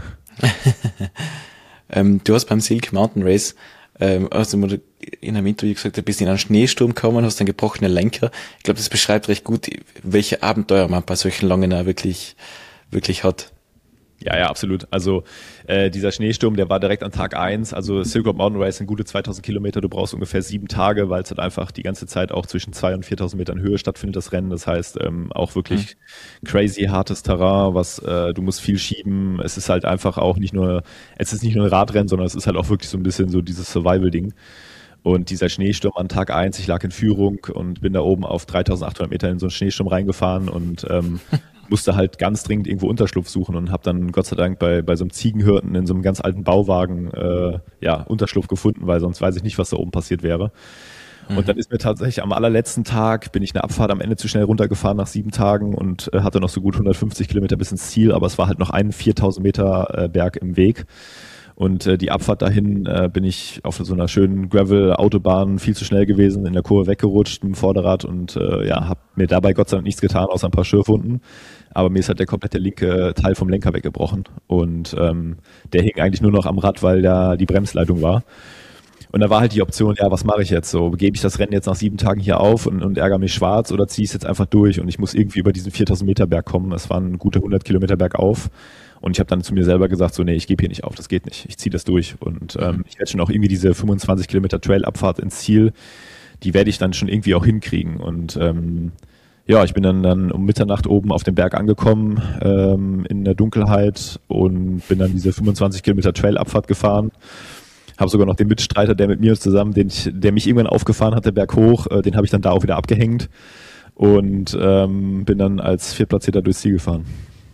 Du hast beim Silk Mountain Race, hast du mal in einem Interview gesagt, du bist in einen Schneesturm gekommen, hast einen gebrochenen Lenker. Ich glaube, das beschreibt recht gut, welche Abenteuer man bei solchen langen wirklich hat. Ja, absolut. Also dieser Schneesturm, der war direkt an Tag 1. Also Silk Road Mountain Race sind gute 2000 Kilometer. Du brauchst ungefähr 7 Tage, weil es halt einfach die ganze Zeit auch zwischen 2.000 und 4.000 Metern Höhe stattfindet, das Rennen. Das heißt, auch wirklich crazy hartes Terrain, du musst viel schieben. Es ist halt einfach auch nicht nur ein Radrennen, sondern es ist halt auch wirklich so ein bisschen so dieses Survival-Ding. Und dieser Schneesturm an Tag 1, ich lag in Führung und bin da oben auf 3.800 Meter in so einen Schneesturm reingefahren und musste halt ganz dringend irgendwo Unterschlupf suchen und habe dann Gott sei Dank bei so einem Ziegenhirten in so einem ganz alten Bauwagen Unterschlupf gefunden, weil sonst weiß ich nicht, was da oben passiert wäre. Und dann ist mir tatsächlich am allerletzten Tag, bin ich eine Abfahrt am Ende zu schnell runtergefahren nach 7 Tagen und hatte noch so gut 150 Kilometer bis ins Ziel, aber es war halt noch ein 4.000 Meter Berg im Weg. Und die Abfahrt dahin bin ich auf so einer schönen Gravel-Autobahn viel zu schnell gewesen, in der Kurve weggerutscht mit dem Vorderrad und habe mir dabei Gott sei Dank nichts getan, außer ein paar Schürfwunden. Aber mir ist halt der komplette linke Teil vom Lenker weggebrochen. Und der hing eigentlich nur noch am Rad, weil da die Bremsleitung war. Und da war halt die Option, was mache ich jetzt so? Gebe ich das Rennen jetzt nach 7 Tagen hier auf und ärgere mich schwarz, oder ziehe ich es jetzt einfach durch und ich muss irgendwie über diesen 4.000 Meter Berg kommen. Es waren gute 100 Kilometer bergauf. Und ich habe dann zu mir selber gesagt, so, nee, ich gebe hier nicht auf, das geht nicht, ich ziehe das durch. Und ich werde schon auch irgendwie diese 25 Kilometer Trailabfahrt ins Ziel, die werde ich dann schon irgendwie auch hinkriegen. Und ich bin dann um Mitternacht oben auf dem Berg angekommen, in der Dunkelheit, und bin dann diese 25 Kilometer Trailabfahrt gefahren. Habe sogar noch den Mitstreiter, der mit mir zusammen, der mich irgendwann aufgefahren hatte, berghoch, den habe ich dann da auch wieder abgehängt und bin dann als Viertplatzierter durchs Ziel gefahren.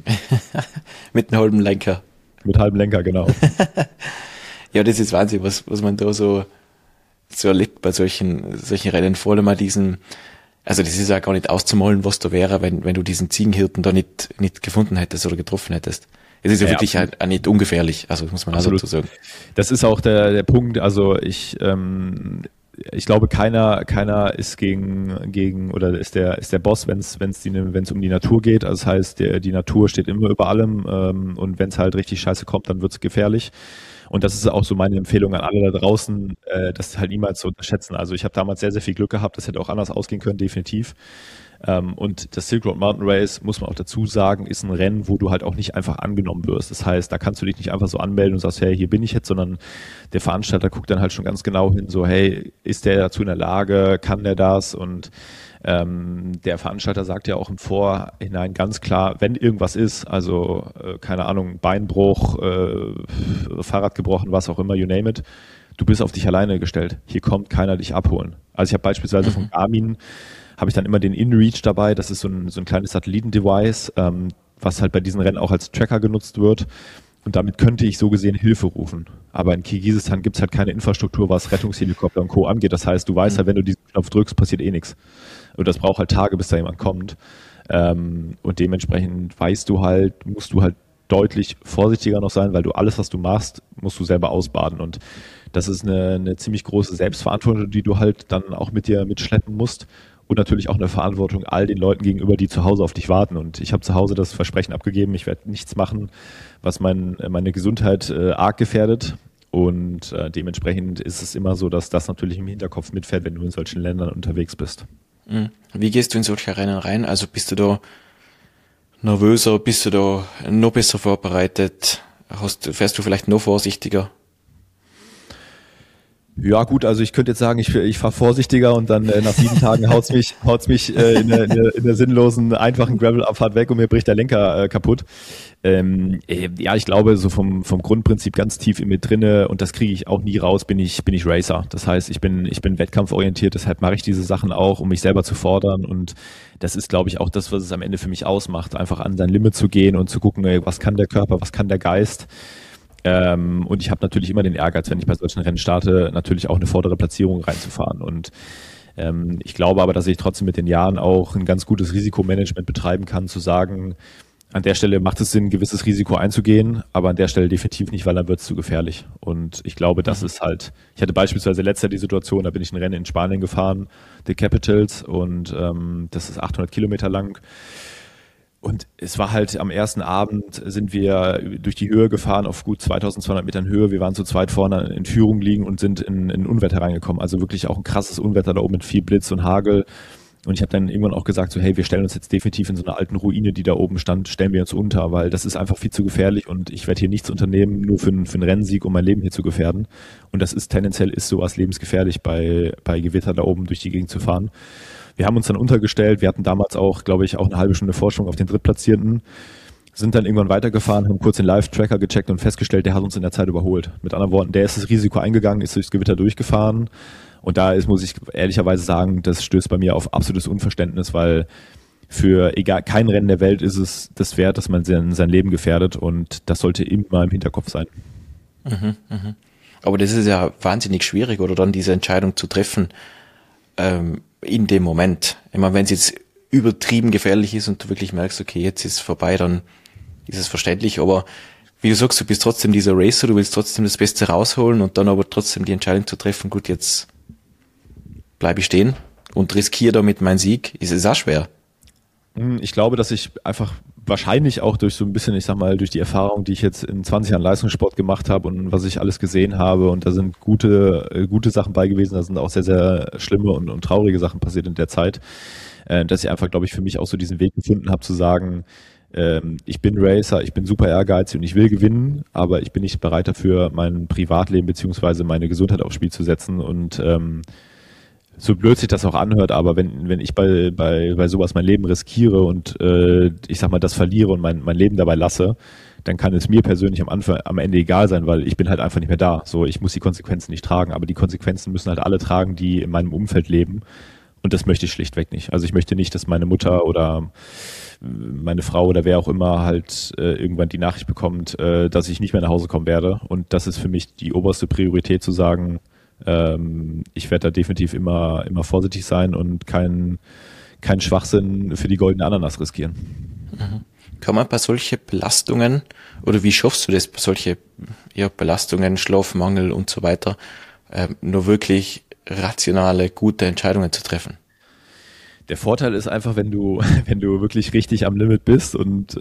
Mit einem halben Lenker. Mit halbem Lenker, genau. Ja, das ist Wahnsinn, was man da so erlebt bei solchen Rennen. Vor allem mal also das ist ja gar nicht auszumalen, was da wäre, wenn du diesen Ziegenhirten da nicht gefunden hättest oder getroffen hättest. Es ist ja wirklich auch nicht ungefährlich, also das muss man auch dazu sagen. Das ist auch der Punkt, also ich glaube, keiner ist gegen oder ist der Boss, wenn es um die Natur geht. Also das heißt, die Natur steht immer über allem, und wenn es halt richtig scheiße kommt, dann wird es gefährlich. Und das ist auch so meine Empfehlung an alle da draußen, das halt niemals zu unterschätzen. Also ich habe damals sehr, sehr viel Glück gehabt, das hätte auch anders ausgehen können, definitiv. Und das Silk Road Mountain Race, muss man auch dazu sagen, ist ein Rennen, wo du halt auch nicht einfach angenommen wirst. Das heißt, da kannst du dich nicht einfach so anmelden und sagst, hey, hier bin ich jetzt, sondern der Veranstalter guckt dann halt schon ganz genau hin, so, hey, ist der dazu in der Lage, kann der das? Und der Veranstalter sagt ja auch im Vorhinein ganz klar, wenn irgendwas ist, also keine Ahnung, Beinbruch, Fahrrad gebrochen, was auch immer, you name it, du bist auf dich alleine gestellt. Hier kommt keiner dich abholen. Also ich habe beispielsweise von Garmin habe ich dann immer den InReach dabei. Das ist so ein kleines Satellitendevice, was halt bei diesen Rennen auch als Tracker genutzt wird. Und damit könnte ich so gesehen Hilfe rufen. Aber in Kirgisistan gibt es halt keine Infrastruktur, was Rettungshelikopter und Co. angeht. Das heißt, du weißt halt, wenn du diesen Knopf drückst, passiert eh nichts. Und das braucht halt Tage, bis da jemand kommt. Und dementsprechend musst du halt deutlich vorsichtiger noch sein, weil du alles, was du machst, musst du selber ausbaden. Und das ist eine ziemlich große Selbstverantwortung, die du halt dann auch mit dir mitschleppen musst. Und natürlich auch eine Verantwortung all den Leuten gegenüber, die zu Hause auf dich warten. Und ich habe zu Hause das Versprechen abgegeben, ich werde nichts machen, was meine Gesundheit arg gefährdet. Und dementsprechend ist es immer so, dass das natürlich im Hinterkopf mitfährt, wenn du in solchen Ländern unterwegs bist. Wie gehst du in solche Rennen rein? Also bist du da nervöser, bist du da noch besser vorbereitet? Fährst du vielleicht noch vorsichtiger? Ja gut, also ich könnte jetzt sagen, ich fahre vorsichtiger und dann nach 7 Tagen haut's mich in der sinnlosen, einfachen Gravel-Abfahrt weg und mir bricht der Lenker kaputt. Ja, ich glaube, so vom Grundprinzip ganz tief in mir drinne, und das kriege ich auch nie raus, bin ich Racer. Das heißt, ich bin wettkampforientiert, deshalb mache ich diese Sachen auch, um mich selber zu fordern, und das ist, glaube ich, auch das, was es am Ende für mich ausmacht, einfach an sein Limit zu gehen und zu gucken, ey, was kann der Körper, was kann der Geist. Und ich habe natürlich immer den Ehrgeiz, wenn ich bei solchen Rennen starte, natürlich auch eine vordere Platzierung reinzufahren. Und ich glaube aber, dass ich trotzdem mit den Jahren auch ein ganz gutes Risikomanagement betreiben kann, zu sagen, an der Stelle macht es Sinn, ein gewisses Risiko einzugehen, aber an der Stelle definitiv nicht, weil dann wird es zu gefährlich. Und ich glaube, das ist halt, ich hatte beispielsweise letztes Jahr die Situation, da bin ich ein Rennen in Spanien gefahren, The Capitals, und das ist 800 Kilometer lang. Und es war halt am ersten Abend sind wir durch die Höhe gefahren, auf gut 2200 Metern Höhe. Wir waren zu zweit vorne in Führung liegen und sind in Unwetter reingekommen. Also wirklich auch ein krasses Unwetter da oben mit viel Blitz und Hagel. Und ich habe dann irgendwann auch gesagt, so hey, wir stellen uns jetzt definitiv in so einer alten Ruine, die da oben stand, stellen wir uns unter, weil das ist einfach viel zu gefährlich und ich werde hier nichts unternehmen, nur für einen Rennsieg, um mein Leben hier zu gefährden. Und das ist tendenziell sowas lebensgefährlich, bei Gewitter da oben durch die Gegend zu fahren. Wir haben uns dann untergestellt, wir hatten damals auch, glaube ich, auch eine halbe Stunde Vorsprung auf den Drittplatzierten, sind dann irgendwann weitergefahren, haben kurz den Live-Tracker gecheckt und festgestellt, der hat uns in der Zeit überholt. Mit anderen Worten, der ist das Risiko eingegangen, ist durchs Gewitter durchgefahren, und da ist, muss ich ehrlicherweise sagen, das stößt bei mir auf absolutes Unverständnis, weil für kein Rennen der Welt ist es das wert, dass man sein Leben gefährdet, und das sollte immer im Hinterkopf sein. Aber das ist ja wahnsinnig schwierig, oder dann diese Entscheidung zu treffen, in dem Moment. Ich meine, wenn es jetzt übertrieben gefährlich ist und du wirklich merkst, okay, jetzt ist es vorbei, dann ist es verständlich, aber wie du sagst, du bist trotzdem dieser Racer, du willst trotzdem das Beste rausholen und dann aber trotzdem die Entscheidung zu treffen, gut, jetzt bleibe ich stehen und riskiere damit meinen Sieg, ist es auch schwer. Ich glaube, dass ich einfach wahrscheinlich auch durch so ein bisschen, ich sag mal, durch die Erfahrung, die ich jetzt in 20 Jahren Leistungssport gemacht habe und was ich alles gesehen habe, und da sind gute Sachen bei gewesen, da sind auch sehr, sehr schlimme und traurige Sachen passiert in der Zeit, dass ich einfach, glaube ich, für mich auch so diesen Weg gefunden habe, zu sagen, ich bin Racer, ich bin super ehrgeizig und ich will gewinnen, aber ich bin nicht bereit dafür, mein Privatleben beziehungsweise meine Gesundheit aufs Spiel zu setzen, und so blöd sich das auch anhört, aber wenn ich bei sowas mein Leben riskiere und ich sag mal das verliere und mein Leben dabei lasse, dann kann es mir persönlich am Ende egal sein, weil ich bin halt einfach nicht mehr da. So, ich muss die Konsequenzen nicht tragen, aber die Konsequenzen müssen halt alle tragen, die in meinem Umfeld leben, und das möchte ich schlichtweg nicht. Also ich möchte nicht, dass meine Mutter oder meine Frau oder wer auch immer halt irgendwann die Nachricht bekommt, dass ich nicht mehr nach Hause kommen werde, und das ist für mich die oberste Priorität, zu sagen, ich werde da definitiv immer vorsichtig sein und keinen Schwachsinn für die goldene Ananas riskieren. Kann man bei solchen Belastungen, oder wie schaffst du das, bei solchen Belastungen, Schlafmangel und so weiter, nur wirklich rationale, gute Entscheidungen zu treffen? Der Vorteil ist einfach, wenn du wirklich richtig am Limit bist und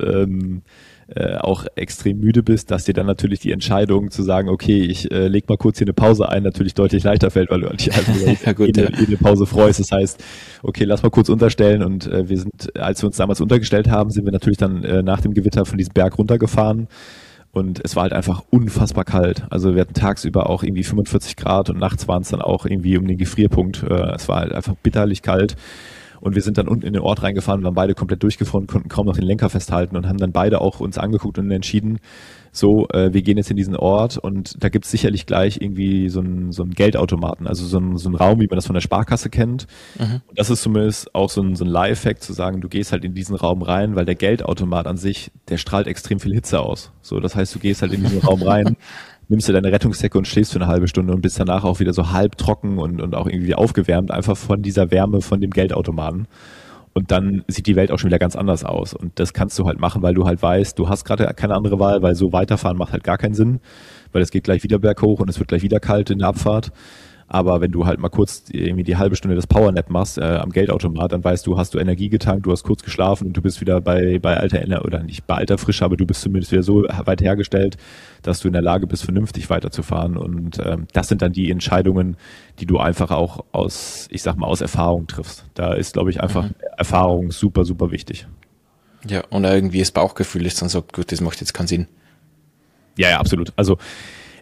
auch extrem müde bist, dass dir dann natürlich die Entscheidung zu sagen, okay, ich leg mal kurz hier eine Pause ein, natürlich deutlich leichter fällt, weil du dich einfach eine Pause freust. Das heißt, okay, lass mal kurz unterstellen, und als wir uns damals untergestellt haben, sind wir natürlich dann nach dem Gewitter von diesem Berg runtergefahren, und es war halt einfach unfassbar kalt. Also wir hatten tagsüber auch irgendwie 45 Grad und nachts waren es dann auch irgendwie um den Gefrierpunkt. Es war halt einfach bitterlich kalt. Und wir sind dann unten in den Ort reingefahren, waren beide komplett durchgefroren, konnten kaum noch den Lenker festhalten und haben dann beide auch uns angeguckt und entschieden, so, wir gehen jetzt in diesen Ort, und da gibt's sicherlich gleich irgendwie so einen Geldautomaten, also so einen Raum, wie man das von der Sparkasse kennt. Und das ist zumindest auch so ein Lifehack, zu sagen, du gehst halt in diesen Raum rein, weil der Geldautomat an sich, der strahlt extrem viel Hitze aus. So, das heißt, du gehst halt in diesen Raum rein, nimmst dir deine Rettungsdecke und stehst für eine halbe Stunde und bist danach auch wieder so halb trocken und auch irgendwie aufgewärmt, einfach von dieser Wärme von dem Geldautomaten. Und dann sieht die Welt auch schon wieder ganz anders aus. Und das kannst du halt machen, weil du halt weißt, du hast gerade keine andere Wahl, weil so weiterfahren macht halt gar keinen Sinn, weil es geht gleich wieder berghoch und es wird gleich wieder kalt in der Abfahrt. Aber wenn du halt mal kurz irgendwie die halbe Stunde das Powernap machst am Geldautomat, dann weißt du, hast du Energie getankt, du hast kurz geschlafen und du bist wieder bei alter, oder nicht bei alter Frische, aber du bist zumindest wieder so weit hergestellt, dass du in der Lage bist, vernünftig weiterzufahren. Und das sind dann die Entscheidungen, die du einfach auch aus Erfahrung triffst. Da ist, glaube ich, einfach Erfahrung super, super wichtig. Ja, und irgendwie das Bauchgefühl ist dann sagt, gut, das macht jetzt keinen Sinn. Ja, absolut. Also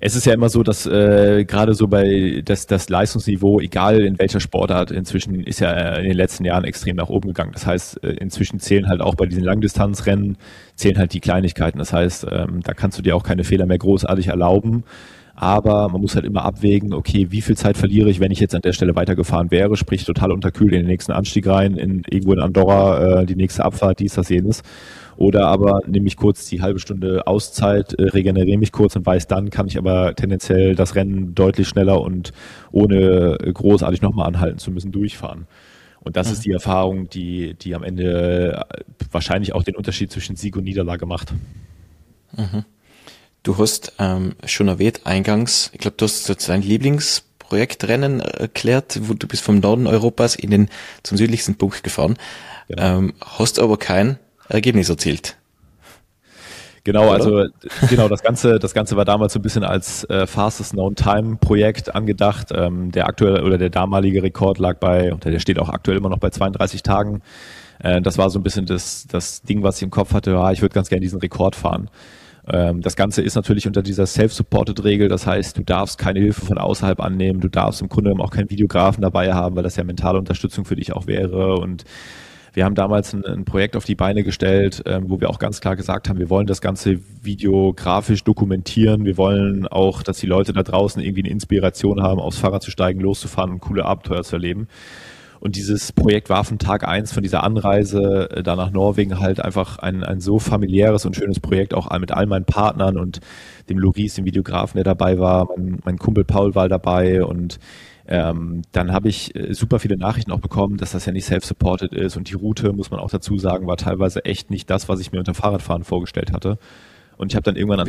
Es ist ja immer so, dass gerade so bei das Leistungsniveau, egal in welcher Sportart, inzwischen ist ja in den letzten Jahren extrem nach oben gegangen. Das heißt, inzwischen zählen halt auch bei diesen Langdistanzrennen, zählen halt die Kleinigkeiten. Das heißt, da kannst du dir auch keine Fehler mehr großartig erlauben. Aber man muss halt immer abwägen, okay, wie viel Zeit verliere ich, wenn ich jetzt an der Stelle weitergefahren wäre, sprich total unterkühlt in den nächsten Anstieg rein, irgendwo in Andorra, die nächste Abfahrt, dies, das, jenes. Oder aber nehme ich kurz die halbe Stunde Auszeit, regeneriere mich kurz und weiß, dann kann ich aber tendenziell das Rennen deutlich schneller und ohne großartig nochmal anhalten zu müssen durchfahren. Und das ist die Erfahrung, die am Ende wahrscheinlich auch den Unterschied zwischen Sieg und Niederlage macht. Mhm. Du hast schon erwähnt eingangs, ich glaube, du hast so dein Lieblingsprojektrennen erklärt, wo du bist vom Norden Europas zum südlichsten Punkt gefahren, hast aber kein Ergebnis erzielt. Genau, also genau, das Ganze war damals so ein bisschen als Fastest Known Time Projekt angedacht. Der aktuelle oder der damalige Rekord lag der steht auch aktuell immer noch bei 32 Tagen. Das war so ein bisschen das Ding, was ich im Kopf hatte, ich würde ganz gerne diesen Rekord fahren. Das Ganze ist natürlich unter dieser Self-Supported-Regel, das heißt, du darfst keine Hilfe von außerhalb annehmen, du darfst im Grunde genommen auch keinen Videografen dabei haben, weil das ja mentale Unterstützung für dich auch wäre. Und wir haben damals ein Projekt auf die Beine gestellt, wo wir auch ganz klar gesagt haben, wir wollen das Ganze videografisch dokumentieren, wir wollen auch, dass die Leute da draußen irgendwie eine Inspiration haben, aufs Fahrrad zu steigen, loszufahren und coole Abenteuer zu erleben. Und dieses Projekt war von Tag 1 von dieser Anreise da nach Norwegen halt einfach ein so familiäres und schönes Projekt, auch mit all meinen Partnern und dem Loris, dem Videografen, der dabei war. Mein Kumpel Paul war dabei und dann habe ich super viele Nachrichten auch bekommen, dass das ja nicht self-supported ist und die Route, muss man auch dazu sagen, war teilweise echt nicht das, was ich mir unter Fahrradfahren vorgestellt hatte. Und ich habe dann irgendwann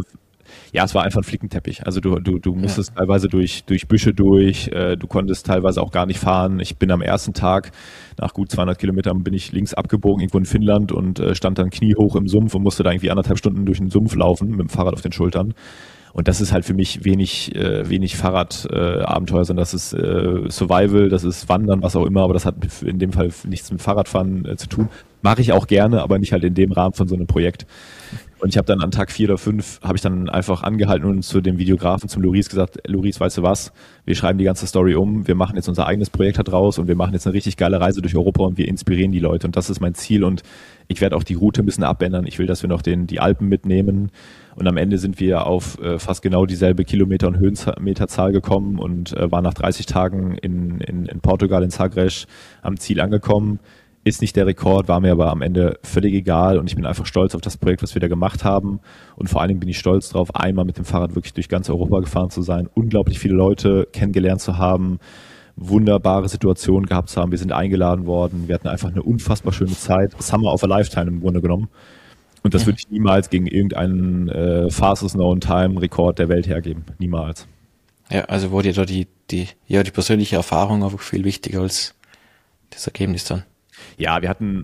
ja, es war einfach ein Flickenteppich. Also du musstest teilweise durch Büsche du konntest teilweise auch gar nicht fahren. Ich bin am ersten Tag, nach gut 200 Kilometern, bin ich links abgebogen, irgendwo in Finnland und stand dann kniehoch im Sumpf und musste da irgendwie 1,5 Stunden durch den Sumpf laufen mit dem Fahrrad auf den Schultern. Und das ist halt für mich wenig Fahrradabenteuer, sondern das ist Survival, das ist Wandern, was auch immer, aber das hat in dem Fall nichts mit Fahrradfahren zu tun. Mache ich auch gerne, aber nicht halt in dem Rahmen von so einem Projekt. Und ich habe dann an Tag 4 oder 5 habe ich dann einfach angehalten und zu dem Videografen, zum Loris gesagt, Loris, weißt du was, wir schreiben die ganze Story um, wir machen jetzt unser eigenes Projekt da draus und wir machen jetzt eine richtig geile Reise durch Europa und wir inspirieren die Leute und das ist mein Ziel und ich werde auch die Route ein bisschen abändern. Ich will, dass wir noch die Alpen mitnehmen und am Ende sind wir auf fast genau dieselbe Kilometer- und Höhenmeterzahl gekommen und waren nach 30 Tagen in Portugal, in Sagres am Ziel angekommen. Ist nicht der Rekord, war mir aber am Ende völlig egal und ich bin einfach stolz auf das Projekt, was wir da gemacht haben und vor allen Dingen bin ich stolz drauf, einmal mit dem Fahrrad wirklich durch ganz Europa gefahren zu sein, unglaublich viele Leute kennengelernt zu haben, wunderbare Situationen gehabt zu haben, wir sind eingeladen worden, wir hatten einfach eine unfassbar schöne Zeit, Summer of a Lifetime im Grunde genommen und das würde ich niemals gegen irgendeinen Fastest Known Time Rekord der Welt hergeben, niemals. Ja, also wurde dir da die persönliche Erfahrung einfach viel wichtiger als das Ergebnis dann. Ja,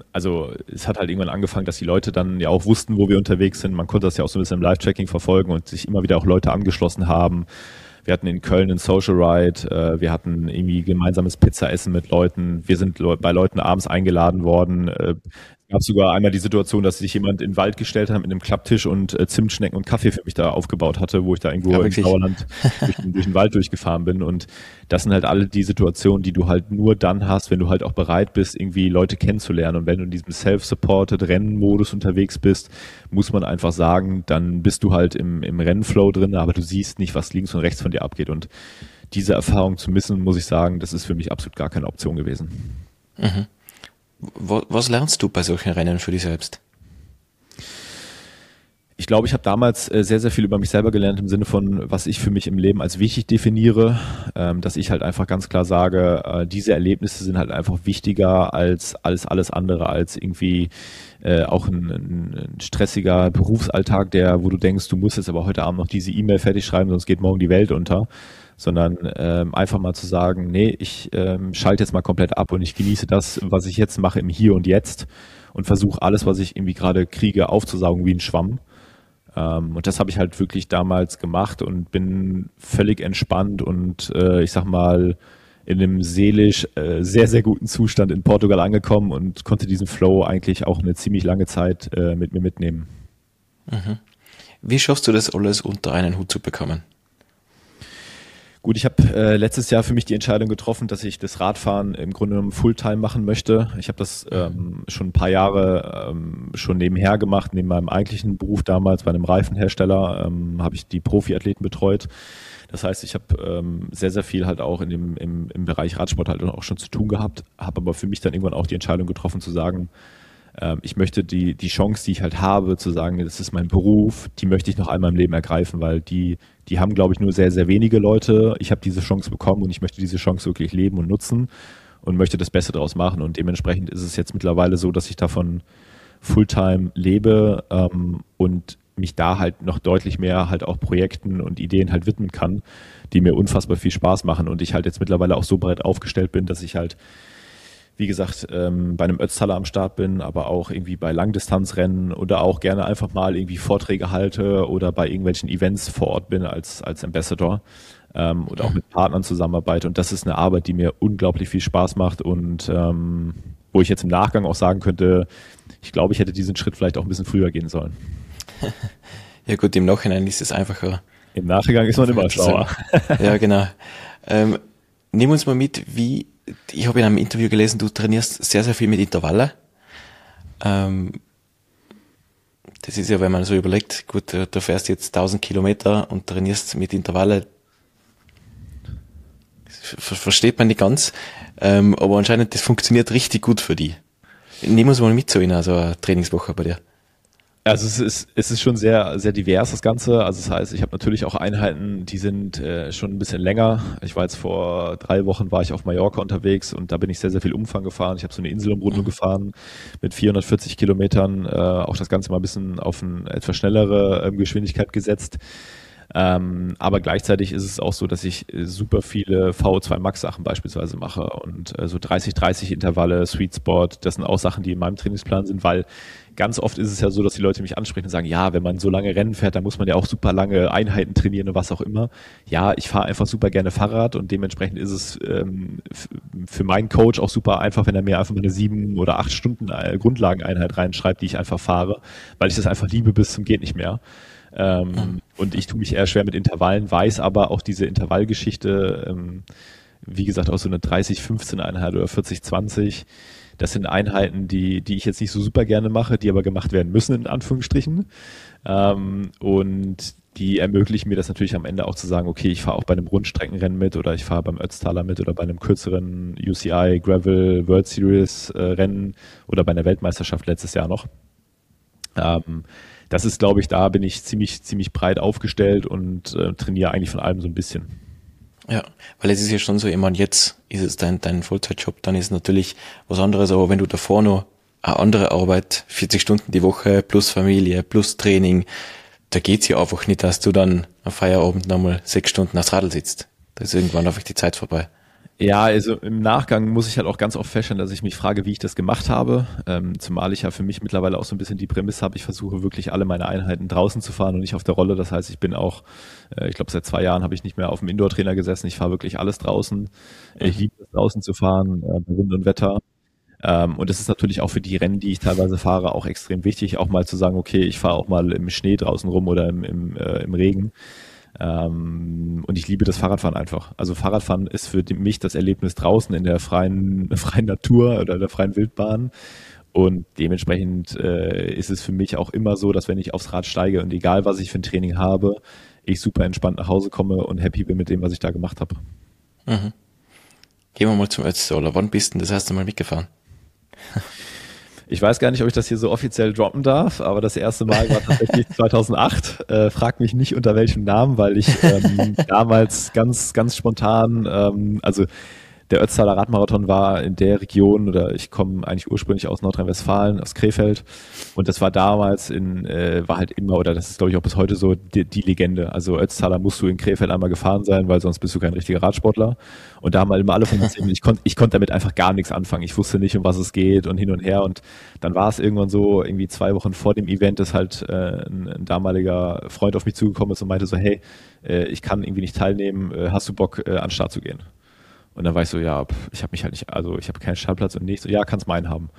es hat halt irgendwann angefangen, dass die Leute dann ja auch wussten, wo wir unterwegs sind. Man konnte das ja auch so ein bisschen im Live-Tracking verfolgen und sich immer wieder auch Leute angeschlossen haben. Wir hatten in Köln einen Social Ride, wir hatten irgendwie gemeinsames Pizzaessen mit Leuten, wir sind bei Leuten abends eingeladen worden. Es gab sogar einmal die Situation, dass sich jemand in den Wald gestellt hat mit einem Klapptisch und Zimtschnecken und Kaffee für mich da aufgebaut hatte, wo ich da irgendwo im Sauerland durch den Wald durchgefahren bin. Und das sind halt alle die Situationen, die du halt nur dann hast, wenn du halt auch bereit bist, irgendwie Leute kennenzulernen. Und wenn du in diesem Self-Supported Rennmodus unterwegs bist, muss man einfach sagen, dann bist du halt im Rennflow drin, aber du siehst nicht, was links und rechts von dir abgeht. Und diese Erfahrung zu missen, muss ich sagen, das ist für mich absolut gar keine Option gewesen. Mhm. Was lernst du bei solchen Rennen für dich selbst? Ich glaube, ich habe damals sehr, sehr viel über mich selber gelernt im Sinne von, was ich für mich im Leben als wichtig definiere, dass ich halt einfach ganz klar sage, diese Erlebnisse sind halt einfach wichtiger als alles andere, als irgendwie auch ein stressiger Berufsalltag, wo du denkst, du musst jetzt aber heute Abend noch diese E-Mail fertig schreiben, sonst geht morgen die Welt unter. Sondern einfach mal zu sagen, nee, ich schalte jetzt mal komplett ab und ich genieße das, was ich jetzt mache im Hier und Jetzt und versuche alles, was ich irgendwie gerade kriege, aufzusaugen wie ein Schwamm. Und das habe ich halt wirklich damals gemacht und bin völlig entspannt und ich sag mal in einem seelisch sehr, sehr guten Zustand in Portugal angekommen und konnte diesen Flow eigentlich auch eine ziemlich lange Zeit mit mir mitnehmen. Mhm. Wie schaffst du das alles unter einen Hut zu bekommen? Gut, ich habe letztes Jahr für mich die Entscheidung getroffen, dass ich das Radfahren im Grunde genommen Fulltime machen möchte. Ich habe das schon ein paar Jahre schon nebenher gemacht, neben meinem eigentlichen Beruf damals bei einem Reifenhersteller habe ich die Profiathleten betreut. Das heißt, ich habe sehr, sehr viel halt auch im Bereich Radsport halt auch schon zu tun gehabt, habe aber für mich dann irgendwann auch die Entscheidung getroffen zu sagen, ich möchte die Chance, die ich halt habe, zu sagen, das ist mein Beruf, die möchte ich noch einmal im Leben ergreifen, weil die haben, glaube ich, nur sehr, sehr wenige Leute. Ich habe diese Chance bekommen und ich möchte diese Chance wirklich leben und nutzen und möchte das Beste daraus machen. Und dementsprechend ist es jetzt mittlerweile so, dass ich davon Fulltime lebe und mich da halt noch deutlich mehr halt auch Projekten und Ideen halt widmen kann, die mir unfassbar viel Spaß machen und ich halt jetzt mittlerweile auch so breit aufgestellt bin, dass ich halt, wie gesagt, bei einem Ötztaler am Start bin, aber auch irgendwie bei Langdistanzrennen oder auch gerne einfach mal irgendwie Vorträge halte oder bei irgendwelchen Events vor Ort bin als Ambassador oder auch mit Partnern zusammenarbeite. Und das ist eine Arbeit, die mir unglaublich viel Spaß macht und wo ich jetzt im Nachgang auch sagen könnte, ich glaube, ich hätte diesen Schritt vielleicht auch ein bisschen früher gehen sollen. Ja gut, im Nachhinein ist es einfacher. Im Nachgang ist man immer schlauer. Ja, genau. Nimm uns mal mit, ich habe in einem Interview gelesen, du trainierst sehr, sehr viel mit Intervalle. Das ist ja, wenn man so überlegt, gut, du fährst jetzt 1000 Kilometer und trainierst mit Intervalle, versteht man nicht ganz, aber anscheinend, das funktioniert richtig gut für die. Nimm uns mal mit so in so eine Trainingswoche bei dir. Also es ist schon sehr, sehr divers, das Ganze. Also das heißt, ich habe natürlich auch Einheiten, die sind schon ein bisschen länger. Ich war jetzt vor 3 Wochen war ich auf Mallorca unterwegs und da bin ich sehr, sehr viel Umfang gefahren. Ich habe so eine Inselumrundung gefahren mit 440 Kilometern, auch das Ganze mal ein bisschen auf eine etwas schnellere Geschwindigkeit gesetzt. Aber gleichzeitig ist es auch so, dass ich super viele VO2 Max Sachen beispielsweise mache und so 30-30 Intervalle, Sweet Spot, das sind auch Sachen, die in meinem Trainingsplan sind, weil ganz oft ist es ja so, dass die Leute mich ansprechen und sagen, ja, wenn man so lange Rennen fährt, dann muss man ja auch super lange Einheiten trainieren und was auch immer. Ja, ich fahre einfach super gerne Fahrrad und dementsprechend ist es für meinen Coach auch super einfach, wenn er mir einfach mal eine 7 oder 8 Stunden Grundlageneinheit reinschreibt, die ich einfach fahre, weil ich das einfach liebe bis zum geht nicht mehr. Und ich tue mich eher schwer mit Intervallen, weiß aber auch diese Intervallgeschichte, wie gesagt, auch so eine 30-15 Einheit oder 40-20, das sind Einheiten, die ich jetzt nicht so super gerne mache, die aber gemacht werden müssen, in Anführungsstrichen. Und die ermöglichen mir das natürlich am Ende auch zu sagen, okay, ich fahre auch bei einem Rundstreckenrennen mit oder ich fahre beim Ötztaler mit oder bei einem kürzeren UCI Gravel World Series Rennen oder bei einer Weltmeisterschaft letztes Jahr noch. Das ist, glaube ich, da bin ich ziemlich breit aufgestellt und trainiere eigentlich von allem so ein bisschen. Ja, weil es ist ja schon so, ich meine, jetzt ist es dein Vollzeitjob, dann ist es natürlich was anderes, aber wenn du davor noch eine andere Arbeit, 40 Stunden die Woche, plus Familie, plus Training, da geht's ja einfach nicht, dass du dann am Feierabend nochmal 6 Stunden aufs Radl sitzt. Da ist irgendwann einfach die Zeit vorbei. Ja, also im Nachgang muss ich halt auch ganz oft feststellen, dass ich mich frage, wie ich das gemacht habe. Zumal ich ja für mich mittlerweile auch so ein bisschen die Prämisse habe, ich versuche wirklich alle meine Einheiten draußen zu fahren und nicht auf der Rolle. Das heißt, ich bin auch, ich glaube seit 2 Jahren habe ich nicht mehr auf dem Indoor-Trainer gesessen. Ich fahre wirklich alles draußen. Ich liebe es draußen zu fahren, bei Wind und Wetter. Und das ist natürlich auch für die Rennen, die ich teilweise fahre, auch extrem wichtig, auch mal zu sagen, okay, ich fahre auch mal im Schnee draußen rum oder im Regen. Und ich liebe das Fahrradfahren einfach. Also Fahrradfahren ist für mich das Erlebnis draußen in der freien Natur oder der freien Wildbahn. Und dementsprechend ist es für mich auch immer so, dass wenn ich aufs Rad steige und egal was ich für ein Training habe, ich super entspannt nach Hause komme und happy bin mit dem, was ich da gemacht habe. Mhm. Gehen wir mal zum Ötztaler. Wann bist du das erste Mal mitgefahren? Ich weiß gar nicht, ob ich das hier so offiziell droppen darf, aber das erste Mal war tatsächlich 2008. Frag mich nicht unter welchem Namen, weil ich damals ganz spontan, also der Ötztaler Radmarathon war in der Region, oder ich komme eigentlich ursprünglich aus Nordrhein-Westfalen, aus Krefeld, und das war damals war halt immer, oder das ist glaube ich auch bis heute so, die Legende. Also Ötztaler musst du in Krefeld einmal gefahren sein, weil sonst bist du kein richtiger Radsportler. Und da haben halt immer alle von uns, ich konnte damit einfach gar nichts anfangen. Ich wusste nicht, um was es geht und hin und her. Und dann war es irgendwann so, irgendwie 2 Wochen vor dem Event, dass halt ein damaliger Freund auf mich zugekommen ist und meinte so, hey, ich kann irgendwie nicht teilnehmen, hast du Bock, an den Start zu gehen? Und dann war ich so, ja, ich habe mich halt nicht, also ich habe keinen Startplatz und nichts. So, ja, kannst meinen haben.